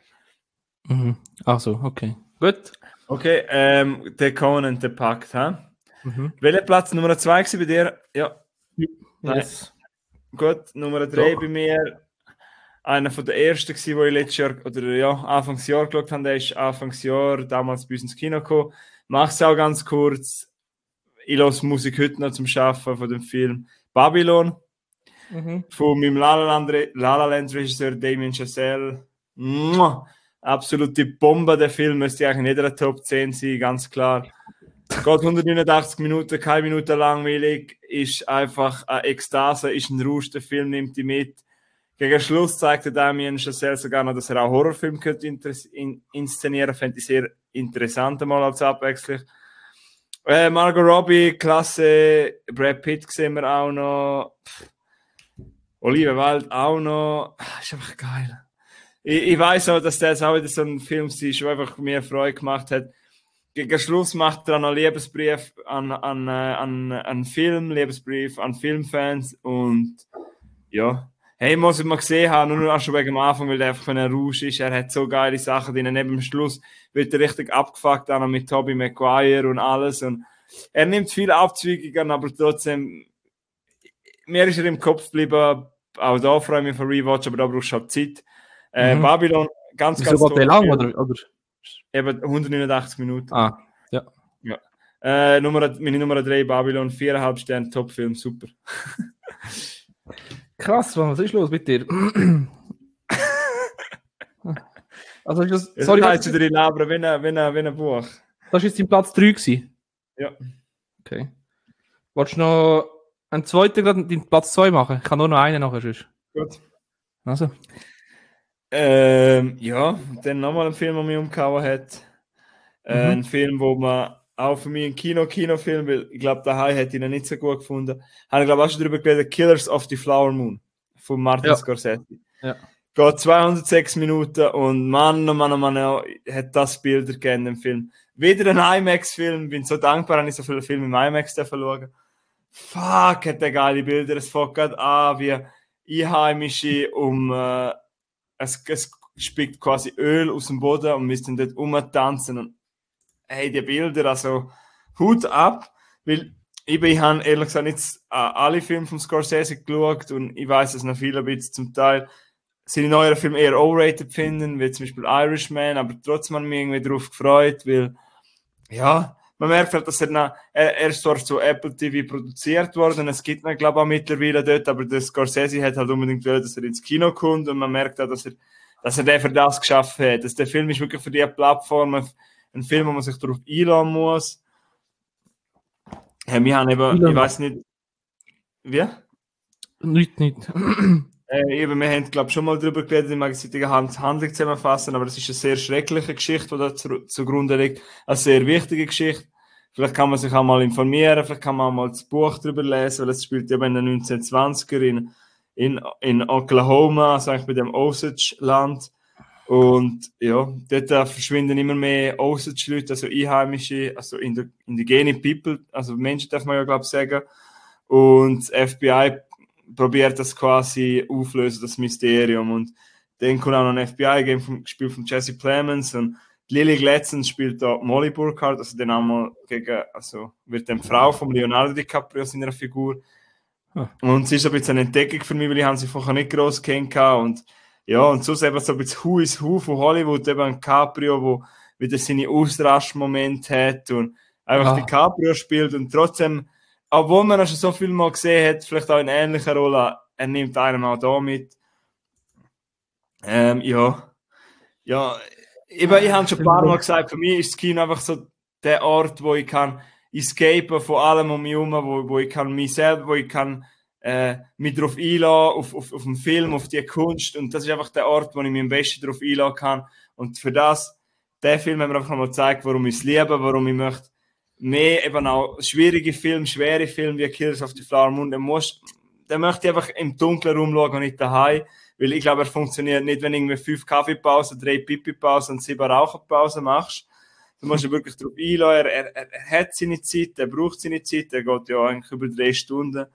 Ach so, okay. Gut. Okay, der Conan, der Pakt, ha? Welcher Platz? Nummer 2 war bei dir? Ja. Yes. Gut, Nummer 3 bei mir. Einer von der ersten, die ich letztes Jahr, oder ja, Anfangsjahr geschaut habe, der ist Anfangsjahr damals bei uns ins Kino gekommen. Mach es auch ganz kurz. Ich höre Musik heute noch zum Schaffen von dem Film Babylon. Von meinem La La Land Regisseur Damien Chazelle. Absolute Bombe, der Film. Müsste eigentlich nicht in der Top 10 sein, ganz klar. Geht 189 Minuten, keine Minute langweilig. Ist einfach eine Ekstase, ist ein Rausch. Der Film nimmt die mit. Gegen Schluss zeigte Damien Chazelle sogar noch, dass er auch Horrorfilme könnte inszenieren. Fände ich sehr interessant, mal als Abwechslung. Margot Robbie, klasse. Brad Pitt sehen wir auch noch. Olivia Wilde auch noch. Ist einfach geil. Ich weiß auch, dass das auch wieder so ein Film ist, der einfach mir Freude gemacht hat. Gegen Schluss macht er noch Liebesbrief an Film, Liebesbrief an Filmfans und ja. Hey, muss ich mal gesehen haben, nur auch schon wegen dem Anfang, weil er einfach ein Rausch ist. Er hat so geile Sachen drin. Neben dem Schluss wird er richtig abgefuckt, auch noch mit Tobey Maguire und alles. Und er nimmt viele Abzweigungen, aber trotzdem, mir ist er im Kopf geblieben. Auch da freue ich mich für Rewatch, aber da brauchst du halt Zeit. Babylon, ganz toll. Ist lang, oder? Eben 189 Minuten. Ja. Meine Nummer 3, Babylon, 4,5 Sterne, Top-Film, super. Krass, was ist los mit dir? Also ist das, sorry, das heißt drin, aber wenn ein Buch. Das war jetzt dein Platz 3 gewesen? Ja. Okay. Wolltest du noch einen zweiten gerade den Platz 2 machen? Ich kann nur noch einen nachher. Sonst. Gut. Also. Ja, dann nochmal ein Film, der mich umgehauen hat. Ein Film, wo man auch für mich ein Kinofilm, weil ich glaube, daheim hätte ich ihn nicht so gut gefunden. Habe ich glaube auch schon darüber geredet, Killers of the Flower Moon von Martin Scorsese. Ja. Geht 206 Minuten und Mann, hat das Bilder gegeben im Film. Wieder ein IMAX-Film, bin so dankbar, dass ich so viele Filme im IMAX schauen. Fuck, hat der geile Bilder, es fängt gerade an wie Einheimische es spickt quasi Öl aus dem Boden und wir sind dort rumtanzen und hey, die Bilder, also Hut ab, weil ich habe ehrlich gesagt nicht alle Filme von Scorsese geschaut und ich weiß, dass noch viele ein bisschen zum Teil seine neuen Filme eher overrated finden, wie zum Beispiel Irishman, aber trotzdem habe ich mich irgendwie darauf gefreut, weil ja, man merkt halt, dass er ist zwar zu Apple TV produziert worden, es gibt ihn, glaube ich, auch mittlerweile dort, aber der Scorsese hat halt unbedingt gewollt, dass er ins Kino kommt und man merkt auch, dass er den für das geschafft hat. Dass der Film ist wirklich für die Plattform ein Film, wo man sich darauf einlassen muss. Ja, wir haben eben, ich weiß nicht, wie? Nicht. Eben, wir haben, glaube ich, schon mal darüber geredet, im gegenseitigen Handlung zusammenfassen, aber das ist eine sehr schreckliche Geschichte, die da zugrunde liegt. Eine sehr wichtige Geschichte. Vielleicht kann man sich auch mal informieren, vielleicht kann man auch mal das Buch darüber lesen, weil es spielt eben in den 1920er in Oklahoma, also eigentlich bei dem Osage-Land. Und ja, dort verschwinden immer mehr Osage-Leute, also Einheimische, also indigene People, also Menschen darf man ja, glaube ich, sagen. Und das FBI probiert das quasi auflösen, das Mysterium. Und dann kommt auch noch ein FBI-Game gespielt von Jesse Plemons und Lily Gladstone spielt da Molly Burkhardt, also dann einmal wird dann die Frau von Leonardo DiCaprio seiner Figur. Und es ist ein bisschen eine Entdeckung für mich, weil ich sie vorher nicht gross kennengelernt und ja, und sonst eben so ein bisschen Who is Who von Hollywood, eben ein Caprio, wo wieder seine Ausraschmomente hat und einfach DiCaprio spielt und trotzdem, obwohl man schon so viel mal gesehen hat, vielleicht auch in ähnlicher Rolle, er nimmt einem auch da mit. Ich habe schon ein paar Mal gesagt, für mich ist das Kino einfach so der Ort, wo ich kann escapen von allem um mich herum, wo ich kann mich selber, wo ich kann mich darauf einlassen, auf den Film, auf die Kunst und das ist einfach der Ort, wo ich mich am besten darauf einlassen kann und für der Film hat mir einfach mal gezeigt, warum ich es liebe, warum ich möchte mehr eben auch schwierige Filme, schwere Filme wie Killers of the Flower Moon, dann möchte ich einfach im Dunkeln rumschauen und nicht daheim. Weil ich glaube, er funktioniert nicht, wenn du irgendwie 5 Kaffeepausen, 3 Pipi-Pausen und 7 Raucherpausen machst. Du musst dich wirklich darauf einlassen. Er hat seine Zeit, er braucht seine Zeit. Er geht ja eigentlich über 3 Stunden.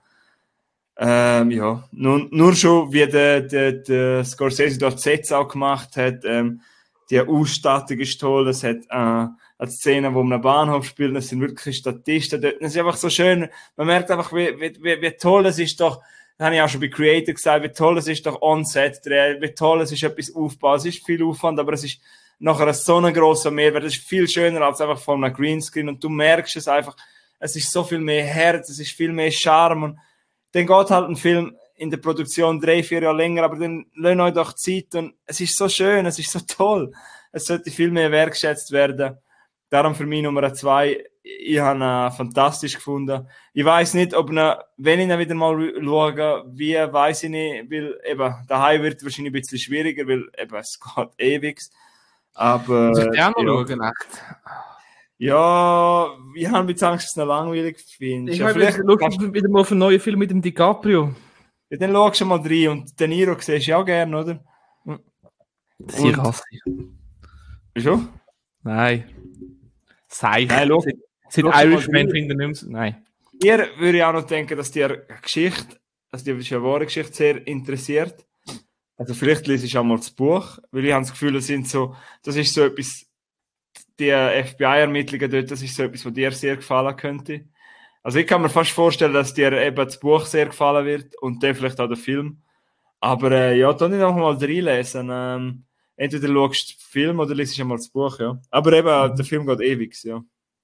Nur schon, wie der Scorsese dort Sets auch gemacht hat. Die Ausstattung ist toll. Es hat eine Szene, wo man am Bahnhof spielt. Das sind wirklich Statisten dort. Das ist einfach so schön. Man merkt einfach, wie toll es ist doch. Das habe ich auch schon bei Creator gesagt, wie toll es ist doch On-Set, wie toll es ist etwas aufbauen. Es ist viel Aufwand, aber es ist nachher so ein grosser Mehrwert. Es ist viel schöner als einfach von einem Greenscreen und du merkst es einfach, es ist so viel mehr Herz, es ist viel mehr Charme und dann geht halt ein Film in der Produktion 3-4 Jahre länger, aber dann lasst euch doch Zeit und es ist so schön, es ist so toll. Es sollte viel mehr wertgeschätzt werden. Darum für mich Nummer 2. Ich habe ihn fantastisch gefunden. Ich weiss nicht, wenn ich ihn wieder mal schaue, wie weiss ich nicht, weil eben, daheim wird es wahrscheinlich ein bisschen schwieriger, weil eben, es geht ewig. Aber. Muss ich gerne mal schauen, echt? Ja, ich habe ein bisschen Angst, dass es noch langweilig finde. Ich habe wieder mal auf einen neuen Film mit dem DiCaprio. Ja, dann schaust du mal rein und Den Niro siehst du ja auch gerne, oder? Das ist hasse ich. Wieso? Nein. Seich. Nein, schau. Seit Irishman finden wir nicht mehr. Nein. Hier würde ich auch noch denken, dass die Geschichte, also die wahre Geschichte sehr interessiert. Also vielleicht lese ich auch mal das Buch, weil ich habe das Gefühl, das ist so etwas, die FBI-Ermittlungen dort, das ist so etwas, was dir sehr gefallen könnte. Also ich kann mir fast vorstellen, dass dir eben das Buch sehr gefallen wird und dann vielleicht auch der Film. Aber dann nicht noch mal reinlesen. Entweder schaust du den Film oder liest einmal das Buch, ja. Aber eben, der Film geht ewig, ja.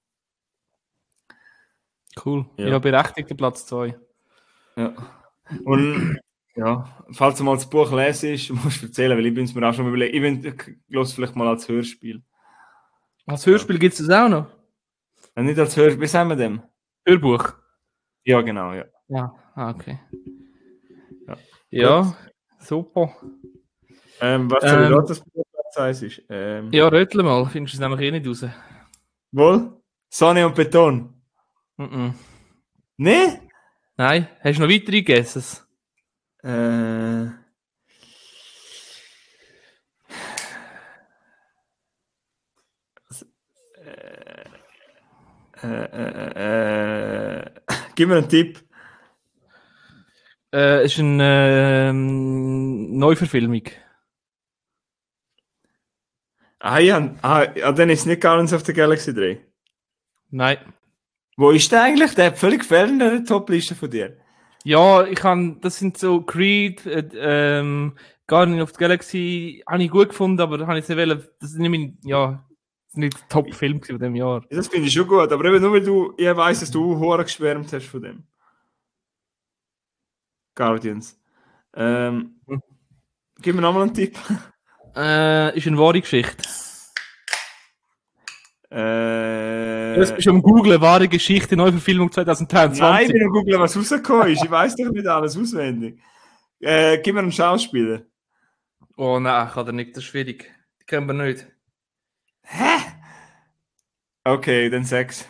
Cool. Ja, berechtigter Platz 2. Ja. Und ja, falls du mal das Buch lesest, musst du erzählen, weil ich bin es mir auch schon überlegt. Ich höre vielleicht mal als Hörspiel. Als Hörspiel gibt es das auch noch? Ja, nicht als Hörspiel, wie sagen wir dem? Hörbuch? Ja, genau, ja. Ja, okay. Ja, super. Was soll ich das Buch Platz 1 ist? Ja, rötle mal, findest du es nämlich eh nicht raus. Wohl? Sonne und Beton? Nee? Nein, hast du noch weitere Guesses? Gib mir einen Tipp. Es ist eine Neuverfilmung. Dann ist es nicht Guardians of the Galaxy 3. Nein. Wo ist der eigentlich? Der hat völlig gefällt in der Top-Liste von dir. Ja, das sind so Creed, Guardians of the Galaxy, habe ich gut gefunden, aber habe ich nicht wollen, das sind nicht die Top-Film von dem Jahr. Das finde ich schon gut, aber eben nur weil ich weiss, dass du hure geschwärmt hast von dem. Guardians. Gib mir nochmal einen Tipp. Ist eine wahre Geschichte. Du bist am Googlen, wahre Geschichte, Neuverfilmung 2023. Nein, ich bin am Googlen, was rausgekommen ist. Ich weiss doch nicht alles auswendig. Gib mir einen Schauspieler. Oh nein, kann er nicht, das ist schwierig. Die kennen wir nicht. Okay, dann sag's.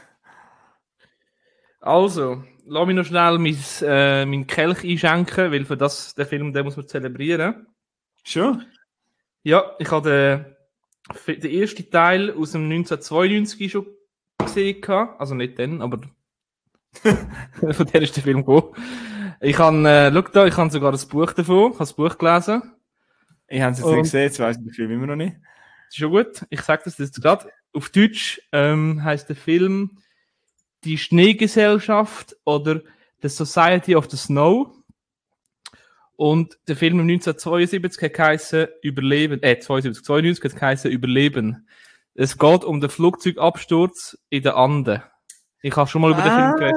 Also, lass mich noch schnell meinen Kelch einschenken, weil für das, den Film, den muss man zelebrieren. Schon? Ja, ich habe den ersten Teil aus dem 1992 schon gesehen. Also nicht den, aber von der ist der Film gekommen. Ich habe, schau da, ich habe sogar ein Buch davon, ich habe das Buch gelesen. Ich habe es jetzt nicht gesehen, jetzt weiss ich den Film immer noch nicht. Das ist schon gut, ich sage das jetzt gerade. Auf Deutsch heißt der Film Die Schneegesellschaft oder The Society of the Snow. Und der Film 1972 hat geheißen Überleben, 92 hat geheißen Überleben. Es geht um den Flugzeugabsturz in den Anden. Ich habe schon mal über den Film geredet.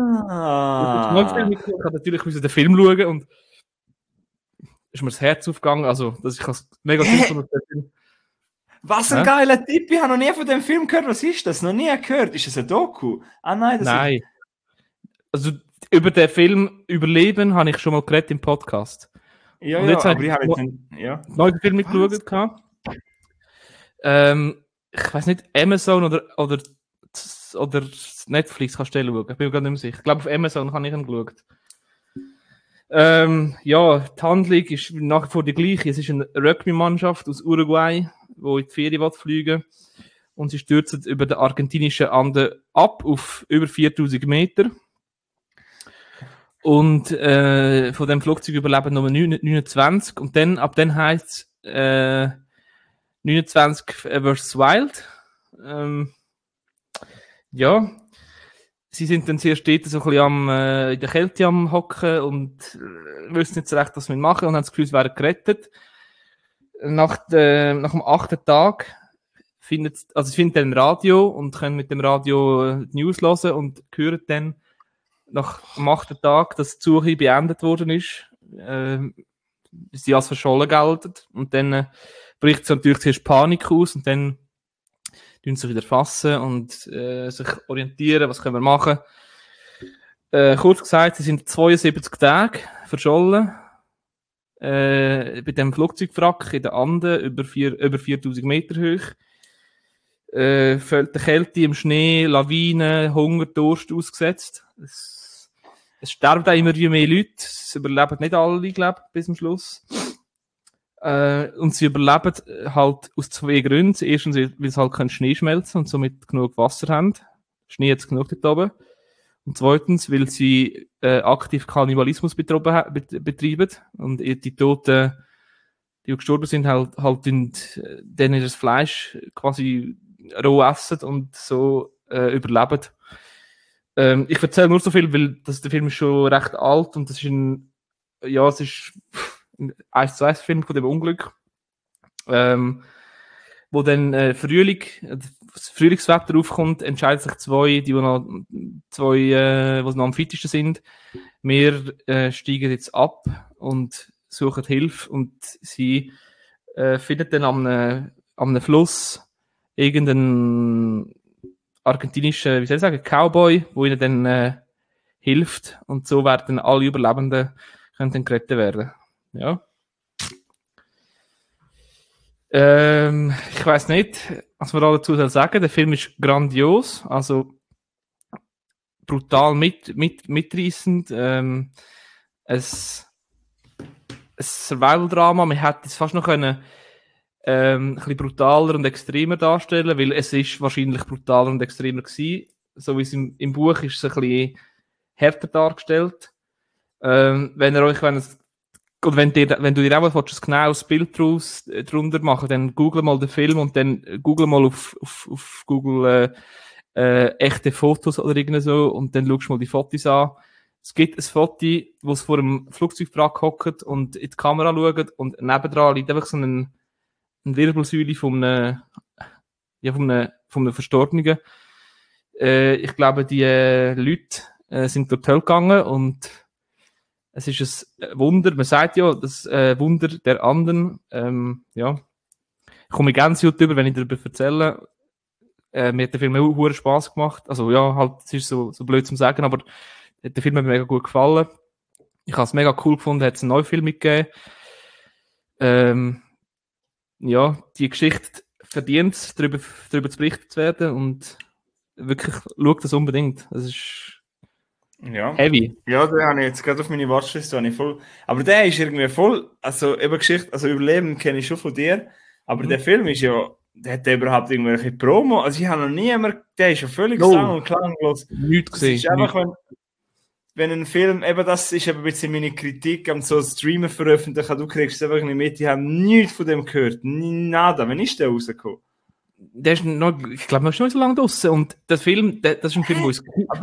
Ich habe natürlich den Film schauen und ist mir das Herz aufgegangen. Also, das ist mega super. Was ein geiler Tipp! Ich habe noch nie von dem Film gehört. Was ist das? Noch nie gehört. Ist das ein Doku? Ah nein, das Nein. Also, über den Film Überleben habe ich schon mal geredet im Podcast. Ja, und jetzt aber ich habe jetzt einen neuen Film mitgeschaut. Ich weiß nicht, Amazon oder Netflix kannst du schauen. Ich bin mir gar nicht mehr sicher. Ich glaube, auf Amazon habe ich ihn geschaut. Ja, die Handlung ist nach wie vor die gleiche. Es ist eine Rugby-Mannschaft aus Uruguay, die in die Ferien fliegen will. Und sie stürzen über den argentinischen Anden ab auf über 4000 Meter. Und von dem Flugzeug überleben nur 29. Und dann, ab dann heisst es 29 vs. Wild. Ja, sie sind dann sehr stets so ein bisschen in der Kälte am Hocken und wissen nicht so recht, was wir machen und haben das Gefühl, sie werden gerettet. Nach dem 8. Tag sie finden dann ein Radio und können mit dem Radio die News hören und hören dann nach dem 8. Tag, dass die Suche beendet worden ist, sie als verschollen gelten. Und dann bricht es natürlich zuerst Panik aus und dann tun sie sich wieder fassen und sich orientieren, was können wir machen. Kurz gesagt, sie sind 72 Tage verschollen bei dem Flugzeugwrack in den Anden über 4000 Meter hoch. Fällt der Kälte im Schnee, Lawinen, Hunger, Durst ausgesetzt. Es sterben auch immer mehr Leute. Es überleben nicht alle, glaube ich, bis zum Schluss. Und sie überleben halt aus 2 Gründen. Erstens, weil sie halt keinen Schnee schmelzen und somit genug Wasser haben. Schnee jetzt genug dort oben. Und zweitens, weil sie aktiv Kannibalismus betreiben und die Toten, die gestorben sind, halt denen das Fleisch quasi roh essen und so überleben. Ich erzähle nur so viel, weil der Film ist schon recht alt und das ist ein 1:1 Film von dem Unglück, wo dann das Frühlingswetter aufkommt, entscheiden sich die noch am fittesten sind. Wir steigen jetzt ab und suchen Hilfe und sie finden dann am einem Fluss irgendeinen argentinischen, wie soll ich sagen, Cowboy, wo ihnen dann hilft und so werden alle Überlebenden können dann gerettet werden. Ja. Ich weiß nicht, was man dazu sagen soll. Der Film ist grandios, also brutal mitreißend. Ein Survival-Drama. Man hätte es fast noch können ein bisschen brutaler und extremer darstellen, weil es ist wahrscheinlich brutaler und extremer gewesen. So wie es im Buch ist es ein bisschen härter dargestellt. Wenn du dir auch ein genaues Bild drunter machen, dann google mal den Film und dann google mal auf Google echte Fotos oder irgend so und dann schaust du mal die Fotos an. Es gibt ein Foto, wo es vor einem Flugzeugwrack hockt und in die Kamera schaut und nebendran liegt einfach so eine Wirbelsäule von einem Verstorbenen. Ich glaube, die Leute sind durch die Hölle gegangen und es ist ein Wunder, man sagt ja, das Wunder der Anden. Ja. Ich komme Gänsehaut über, wenn ich darüber erzähle. Mir hat der Film auch Spaß gemacht. Also ja, halt, es ist so blöd zum Sagen, aber der Film hat mir mega gut gefallen. Ich habe es mega cool gefunden, hat es einen neuen Film mitgegeben. Ja, die Geschichte verdient es, darüber zu berichtet zu werden und wirklich, schaut das unbedingt. Das ist heavy. Ja, den habe ich jetzt gerade auf meine Watchlist, voll. Aber der ist irgendwie voll, also eben Geschichte, also Überleben kenne ich schon von dir, aber der Film ist ja, der hat überhaupt irgendwelche Promo, also ich habe noch nie immer, der ist ja völlig sang- und klanglos. Nichts gesehen. Es ist einfach, wenn ein Film, eben das ist eben ein bisschen meine Kritik am so Streamer veröffentlichen, du kriegst es einfach nicht mit, ich habe nichts von dem gehört, nada, wann ist der rausgekommen? Der ist noch, ich glaube, noch nicht so lange draussen. Und der Film, das ist ein Film, wo ins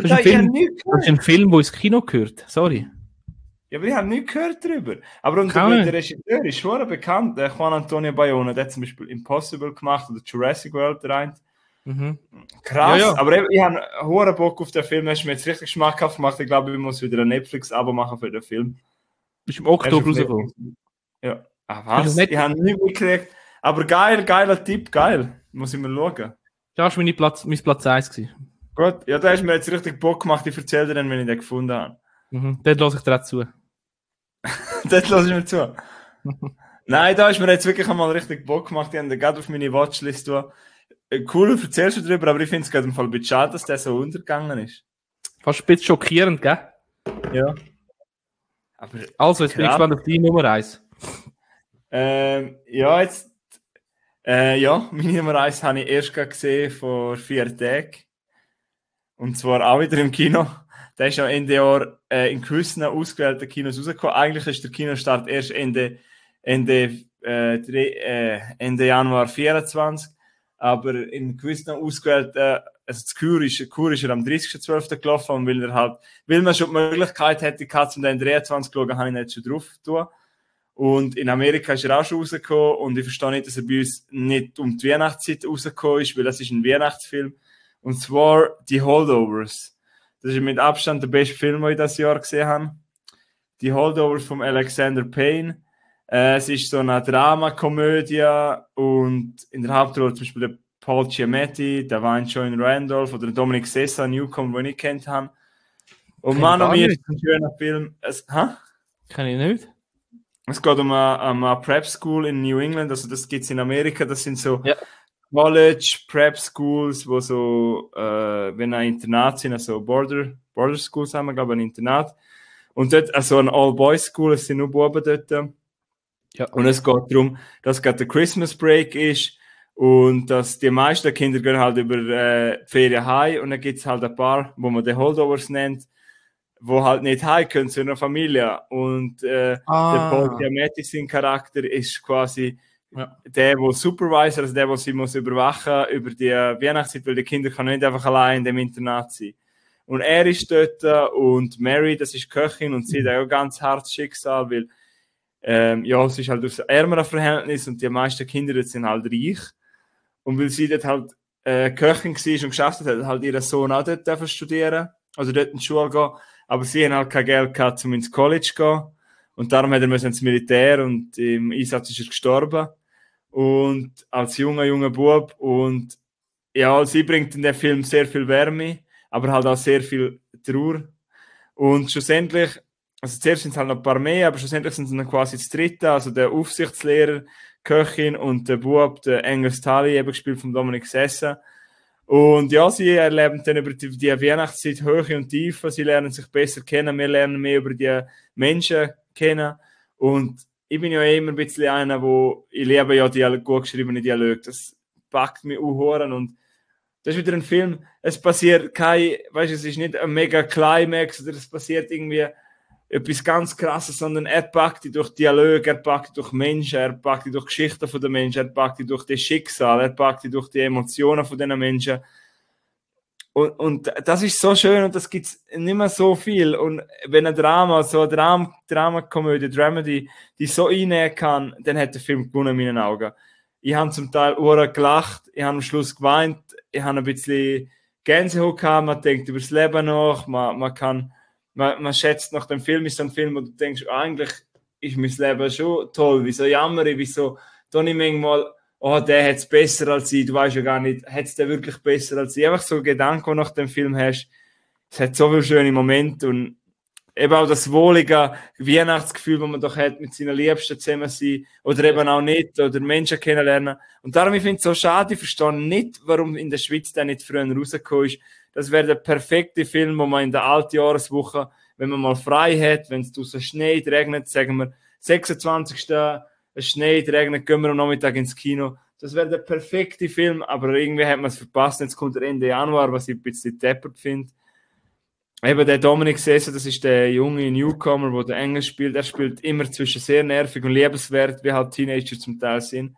Kino gehört. Sorry. Ja, aber ich habe nichts gehört darüber. Aber und der Regisseur ist schon bekannt, der Juan Antonio Bayona, der hat zum Beispiel Impossible gemacht oder Jurassic World rein. Krass, ja. Aber ich habe hohen Bock auf den Film, hast du mir jetzt richtig schmackhaft gemacht. Ich glaube, ich muss wieder ein Netflix-Abo machen für den Film. Bist im Oktober rausgekommen? Ja. Was? Ich habe nicht mitgekriegt. Aber geiler Tipp, geil. Muss ich mal schauen. Das war mein Platz 1 gewesen. Gut, ja, da hast du mir jetzt richtig Bock gemacht. Ich erzähle dir dann, wenn ich den gefunden habe. Dort lasse ich dir auch zu. Dort lasse ich mir zu. Nein, da ist mir jetzt wirklich einmal richtig Bock gemacht. Ich habe den gerade auf meine Watchlist tun. Cool, erzählst du darüber, aber ich finde es gerade im Fall ein bisschen schade, dass der so untergegangen ist. Fast ein bisschen schockierend, gell? Ja. Aber also, jetzt bin ich gespannt auf die Nummer 1. Ja, meine Nummer 1 habe ich erst gesehen vor 4 Tagen. Und zwar auch wieder im Kino. Der ist ja Ende Jahr in gewissen ausgewählten Kinos rausgekommen. Eigentlich ist der Kinostart erst Ende Januar 24. Aber in gewissen ausgewählten, also das Chur ist er am 30.12. gelaufen. Und weil man schon die Möglichkeit hätte, um den 23 zu schauen, habe ich nicht schon drauf getan. Und in Amerika ist er auch schon rausgekommen und ich verstehe nicht, dass er bei uns nicht um die Weihnachtszeit rausgekommen ist, weil das ist ein Weihnachtsfilm. Und zwar die Holdovers. Das ist mit Abstand der beste Film, den ich dieses Jahr gesehen habe. Die Holdovers von Alexander Payne. Es ist so eine Dramakomödie und in der Hauptrolle zum Beispiel der Paul Giamatti, der Wayne Joyner Randolph oder der Dominic Sessa, Newcomer, den ich kennt habe. Und Mann und mir ist ein schöner Film. Kann ich nicht. Es geht um eine Prep School in New England, also das gibt es in Amerika, das sind so College Prep Schools, wo so, wenn ein Internat sind, also Border Schools haben wir, glaube ich, ein Internat. Und dort, also ein All-Boys School, es sind nur Buben dort. Ja. Und es geht darum, dass gerade der Christmas Break ist und dass die meisten Kinder gehen halt über die Ferien heim und dann gibt es halt ein paar, wo man die Holdovers nennt, wo halt nicht heim können zu einer Familie. Und der Paul Giamatti, sein Charakter, ist quasi der Supervisor, also der sie muss überwachen über die Weihnachtszeit, weil die Kinder können nicht einfach allein in dem Internat sein. Und er ist dort und Mary, das ist Köchin und sie hat auch ein ganz hartes Schicksal, weil es ist halt aus ärmeren Verhältnis und die meisten Kinder dort sind halt reich. Und weil sie dort halt Köchin war und geschafft hat halt ihren Sohn auch dort studieren, also dort in die Schule gehen. Aber sie haben halt kein Geld gehabt, um ins College zu gehen. Und darum hat er ins Militär und im Einsatz ist er gestorben. Und als junger Bub. Und ja, sie bringt in dem Film sehr viel Wärme, aber halt auch sehr viel Trauer. Und schlussendlich, also zuerst sind es halt noch ein paar mehr, aber schlussendlich sind es dann quasi das dritte, also der Aufsichtslehrer, Köchin und der Bub, der Angus Tully, eben gespielt von Dominic Sessa. Und ja, sie erleben dann über die Weihnachtszeit Höhe und Tiefe, sie lernen sich besser kennen, wir lernen mehr über die Menschen kennen. Und ich bin ja immer ein bisschen einer, ich liebe ja die gut geschriebenen Dialoge, das packt mich unhören und das ist wieder ein Film, es passiert es ist nicht ein mega Climax oder es passiert irgendwie etwas ganz Krasses, sondern er packt die durch Dialoge, er packt die durch Menschen, er packt die durch Geschichten von den Menschen, er packt die durch das Schicksal, er packt die durch die Emotionen von den Menschen. Und das ist so schön und das gibt es nicht mehr so viel. Und wenn ein Dramakomödie, Dramedy, die so reinnehmen kann, dann hat der Film gewonnen in meinen Augen. Ich habe zum Teil gelacht, ich habe am Schluss geweint, ich habe ein bisschen Gänsehaut gehabt, man denkt über das Leben nach, man schätzt nach dem Film, ist so ein Film, wo du denkst, eigentlich ist mein Leben schon toll, wieso jammere ich, wieso tue ich manchmal, der hat es besser als ich, du weißt ja gar nicht, hat es der wirklich besser als ich, einfach so Gedanken, die du nach dem Film hast, es hat so viele schöne Momente und eben auch das wohlige Weihnachtsgefühl, das man doch hat, mit seinen Liebsten zusammen sein oder eben auch nicht oder Menschen kennenlernen. Und darum, ich finde es so schade, ich verstehe nicht, warum in der Schweiz der nicht früher rausgekommen ist. Das wäre der perfekte Film, wo man in der Altjahreswoche, wenn man mal frei hat, wenn es draussen schneit, regnet, sagen wir 26. Es schneit, regnet, gehen wir am Nachmittag ins Kino. Das wäre der perfekte Film, aber irgendwie hat man es verpasst. Jetzt kommt der Ende Januar, was ich ein bisschen deppert finde. Eben der Dominik Sessa, das ist der junge Newcomer, der Englisch spielt. Er spielt immer zwischen sehr nervig und liebenswert, wie halt Teenager zum Teil sind.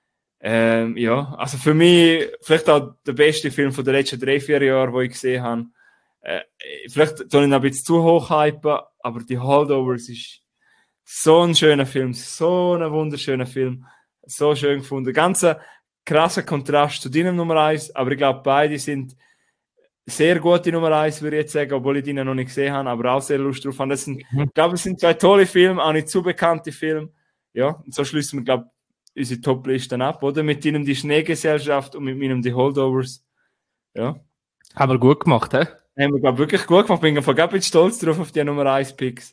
Ja, also für mich vielleicht auch der beste Film von den letzten 3-4 Jahren, den ich gesehen habe. Vielleicht tue ich ihn ein bisschen zu hoch hypen, aber die Holdovers ist so ein schöner Film, so ein wunderschöner Film. So schön gefunden. Ganz ein krasser Kontrast zu deinem Nummer 1, aber ich glaube, beide sind sehr gute Nummer 1, würde ich jetzt sagen, obwohl ich die noch nicht gesehen habe, aber auch sehr Lust drauf habe. Ich glaube, es sind zwei tolle Filme, auch nicht zu bekannte Filme. Ja, und so schließen wir, glaube ich, unsere Top-Listen ab, oder? Mit ihnen die Schneegesellschaft und mit meinem die Holdovers. Ja. Haben wir gut gemacht, hä? Haben wir, glaube ich, wirklich gut gemacht. Bin von ganz stolz drauf auf die Nummer 1 Picks.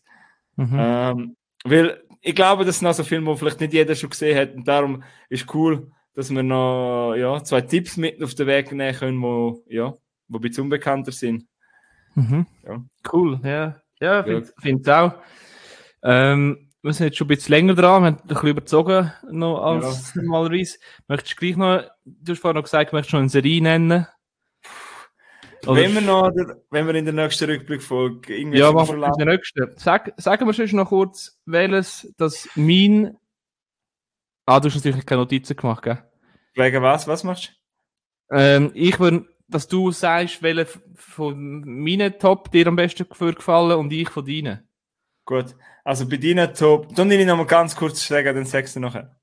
Weil ich glaube, das sind auch so Filme, die vielleicht nicht jeder schon gesehen hat. Und darum ist cool, dass wir noch ja, 2 Tipps mit auf den Weg nehmen können, die ein bisschen unbekannter sind. Ja. Cool, ja. Ja, finde es auch. Wir sind jetzt schon ein bisschen länger dran, wir haben ein bisschen überzogen noch als normalerweise. Möchtest du gleich noch, du hast vorhin noch gesagt, möchtest du noch eine Serie nennen? Oder wenn wir in der nächsten Rückblickfolge irgendwie machen wir in der nächsten. Sagen wir schon noch kurz, welches das mein... du hast natürlich keine Notizen gemacht, gell? Wegen was? Was machst du? Ich würde, dass du sagst, welche von meinen Top dir am besten gefallen und ich von deinen. Gut. Also bei deinen Top... Dann ich noch mal ganz kurz sagen, dann sagst du nachher.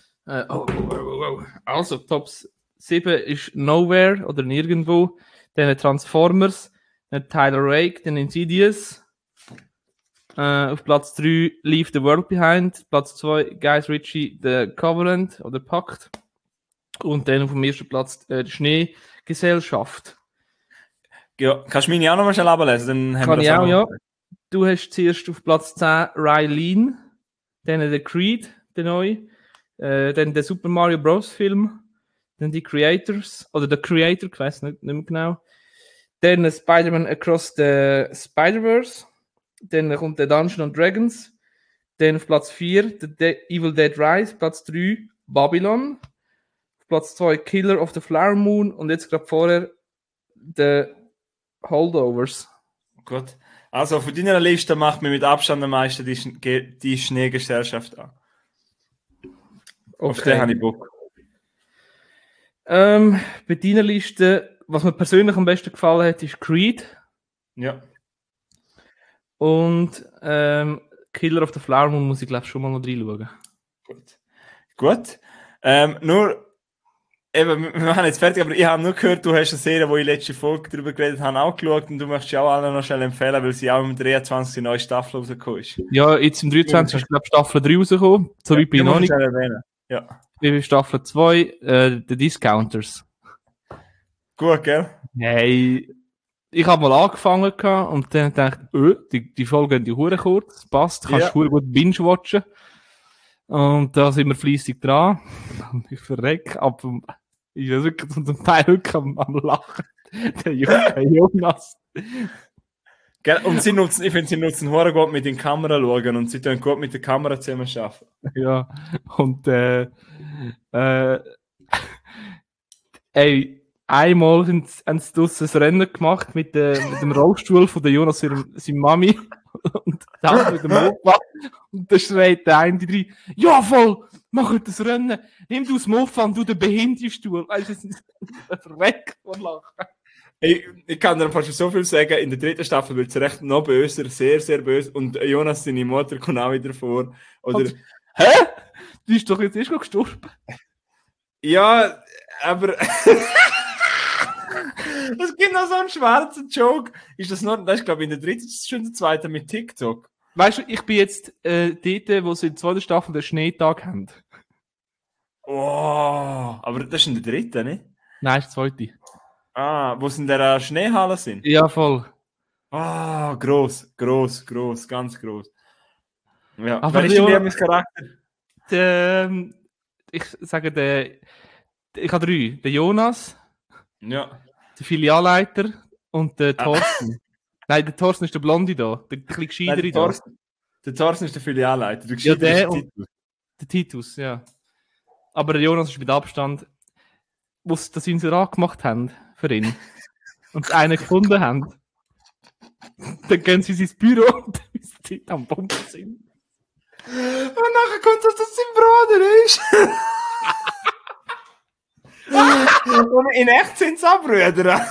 Also, Top 7 ist Nowhere oder Nirgendwo. Dann Transformers, dann Tyler Rake, dann Insidious. Auf Platz 3 Leave the World Behind. Platz 2 Guy Ritchie, The Covenant oder Pakt. Und dann auf dem ersten Platz die Schneegesellschaft. Ja, kannst du meine auch noch mal schnell ablesen? Dann kann ich auch, ja. Du hast zuerst auf Platz 10 Rylene, dann der Creed, der neue, dann der Super Mario Bros. Film, dann die Creators, oder der Creator, ich weiß nicht mehr genau. Dann Spider-Man Across the Spider-Verse. Dann kommt der Dungeons & Dragons. Dann auf Platz 4 Evil Dead Rise. Platz 3 Babylon. Auf Platz 2 Killer of the Flower Moon. Und jetzt gerade vorher The Holdovers. Gut. Also von deiner Liste macht mir mit Abstand am meisten die Schneegesellschaft an. Okay. Auf den habe ich Bock. Bei deiner Liste, was mir persönlich am besten gefallen hat, ist Creed. Ja. Und Killer of the Flower Moon muss ich, glaube ich, schon mal noch reinschauen. Gut. Nur, eben, wir machen jetzt fertig, aber ich habe nur gehört, du hast eine Serie, wo ich letzte Folge darüber geredet habe, auch geschaut und du möchtest ja auch allen noch schnell empfehlen, weil sie auch im 23. eine neue Staffel rausgekommen ist. Ja, jetzt im 23. ist, glaube ich, Staffel 3 rausgekommen. So wie bin ich noch nicht. Ja. Bei Staffel 2, The Discounters. Gut, gell? Hey, ich habe mal angefangen und dann dachte ich, die Folge geht die Hure kurz, passt, kannst du gut binge-watchen. Und da sind wir fleissig dran. Ich verreck, aber ich bin wirklich zum Teil wirklich am Lachen. Der Jonas. Und ich finde, sie nutzen hure gut mit den Kamera schauen und sie tun gut mit der Kamera zusammen arbeiten. Ja, und ey, einmal haben sie draussen ein Rennen gemacht mit dem Rollstuhl von der Jonas, seiner Mami. Und dann mit dem Mofa. Und dann schreit der eine drin, ja voll, mach das Rennen. Nimm du das Mofa und du den Behinderstuhl. Weißt du, es ist weg von Lachen. Ich kann dir fast so viel sagen, in der 3. Staffel wird es recht noch böser, sehr, sehr böse. Und Jonas, seine Mutter, kommt auch wieder vor. Oder, hä? Du bist doch jetzt erst gestorben. Ja, aber... Es gibt noch so einen schwarzen Joke. Das ist, glaube ich, in der 3. Das ist schon der 2. mit TikTok. Weißt du, ich bin jetzt dort, wo sie in der 2. Staffel den Schneetag haben. Oh, aber das ist in der 3., nicht? Nein, das ist die 2. Wo sie in der Schneehalle sind? Ja, voll. Ah, gross, ganz gross. Ja, Aber wer ist denn mein Charakter? Ich sage, ich habe 3. Der Jonas, Ja. der Filialleiter und der Thorsten. Nein, der Thorsten ist der Blonde da, der bisschen Nein, gescheitere da. der Thorsten ist der Filialleiter. Der Ja, Gescheiter ist der der und Titel. der Titus, ja. Aber der Jonas ist mit Abstand, wo sie das Inserat gemacht haben für ihn und einen gefunden haben. Dann gehen sie in sein Büro und dann ist die Zeit am Bomben sind. Und nachher kommt, dass das sein Bruder ist. Und in echt sind es auch Brüder.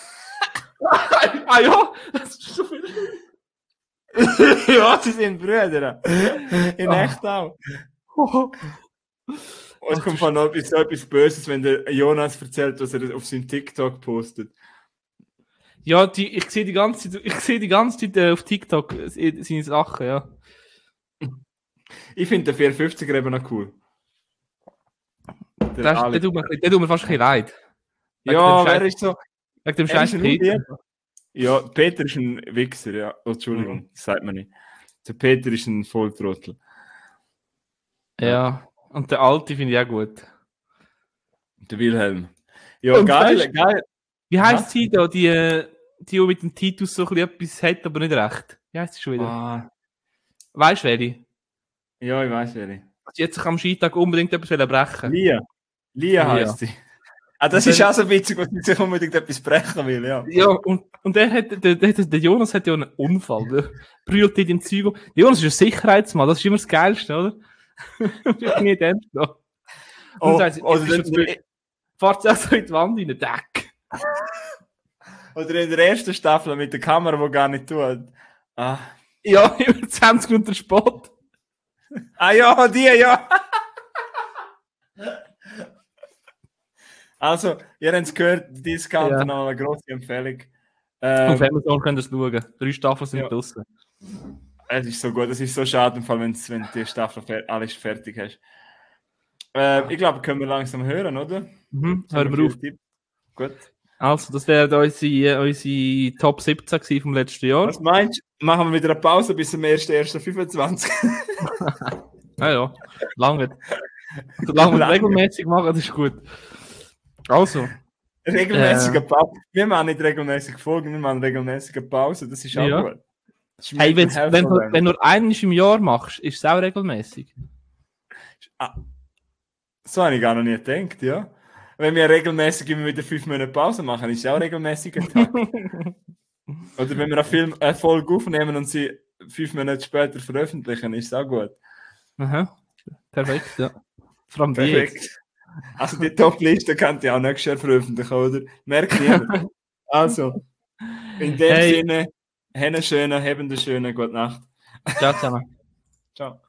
Ah ja, das ist so viel. Ja, sie sind Brüder. In echt auch. Und es kommt von noch etwas Böses, wenn der Jonas erzählt, was er auf seinem TikTok postet. Ja, ich sehe die ganze Zeit auf TikTok seine Sachen, ja. Ich finde den 450er eben noch cool. Der tut mir fast ein bisschen leid. Ja, wer ist so? Wegen dem scheiß Peter. Ja, Peter ist ein Wichser, ja. Oh, Entschuldigung, das sagt man nicht. Der Peter ist ein Volltrottel. Ja, und der Alte finde ich auch gut. Der Wilhelm. Ja, Und geil. Wie heisst sie da, die mit dem Titus so etwas hat, aber nicht recht? Wie heisst sie schon wieder? Ah. Weißt du, welche? Ja, ich weiß wer. Sie hat sich am Skitag unbedingt etwas brechen. Lia heisst sie. Ah, das ist auch so witzig, dass sie sich unbedingt etwas brechen will, ja. Ja, und der Jonas hat ja einen Unfall. Der brüllt in den Zeug. Der Jonas ist ein Sicherheitsmann, das ist immer das Geilste, oder? Ich nicht ernst genommen. Und dann fährt sie auch so in die Wand in den Deck. Oder in der ersten Staffel mit der Kamera, die gar nicht tut. Ah. Ja, über 20 Minuten Sport. Ah ja, die, ja. Also, ihr habt es gehört, Discount ja. Noch eine grosse Empfehlung. Auf Amazon könnt ihr es schauen. 3 Staffeln sind draussen. Es ist so gut, es ist so schade, im Fall, wenn die Staffel alles fertig hast. Ich glaube, können wir langsam hören, oder? Mhm, hören wir auf. Gut. Also, das wären unsere Top 17 vom letzten Jahr. Was meinst du? Machen wir wieder eine Pause bis zum 1.1.25? Ja, lange. Solange wir regelmäßig machen, das ist gut. Also. Regelmäßige Pause. Wir machen nicht regelmäßig Folgen, wir machen regelmäßige Pause, das ist auch gut. Hey, wenn du eines im Jahr machst, ist es auch regelmäßig. Ah, so habe ich gar noch nie gedacht, ja. Wenn wir regelmäßig immer wieder 5 Monate Pause machen, ist es auch regelmäßig ein Tag. Oder wenn wir eine Folge aufnehmen und sie 5 Monate später veröffentlichen, ist es auch gut. Aha. Perfekt, ja. Vor allem perfekt. Also die Top-Liste könnt ihr auch nächstes Jahr veröffentlichen, oder? Merkt niemand. Also, in dem Sinne, eine schöne, hebende schöne, gute Nacht. Ciao zusammen. Ciao.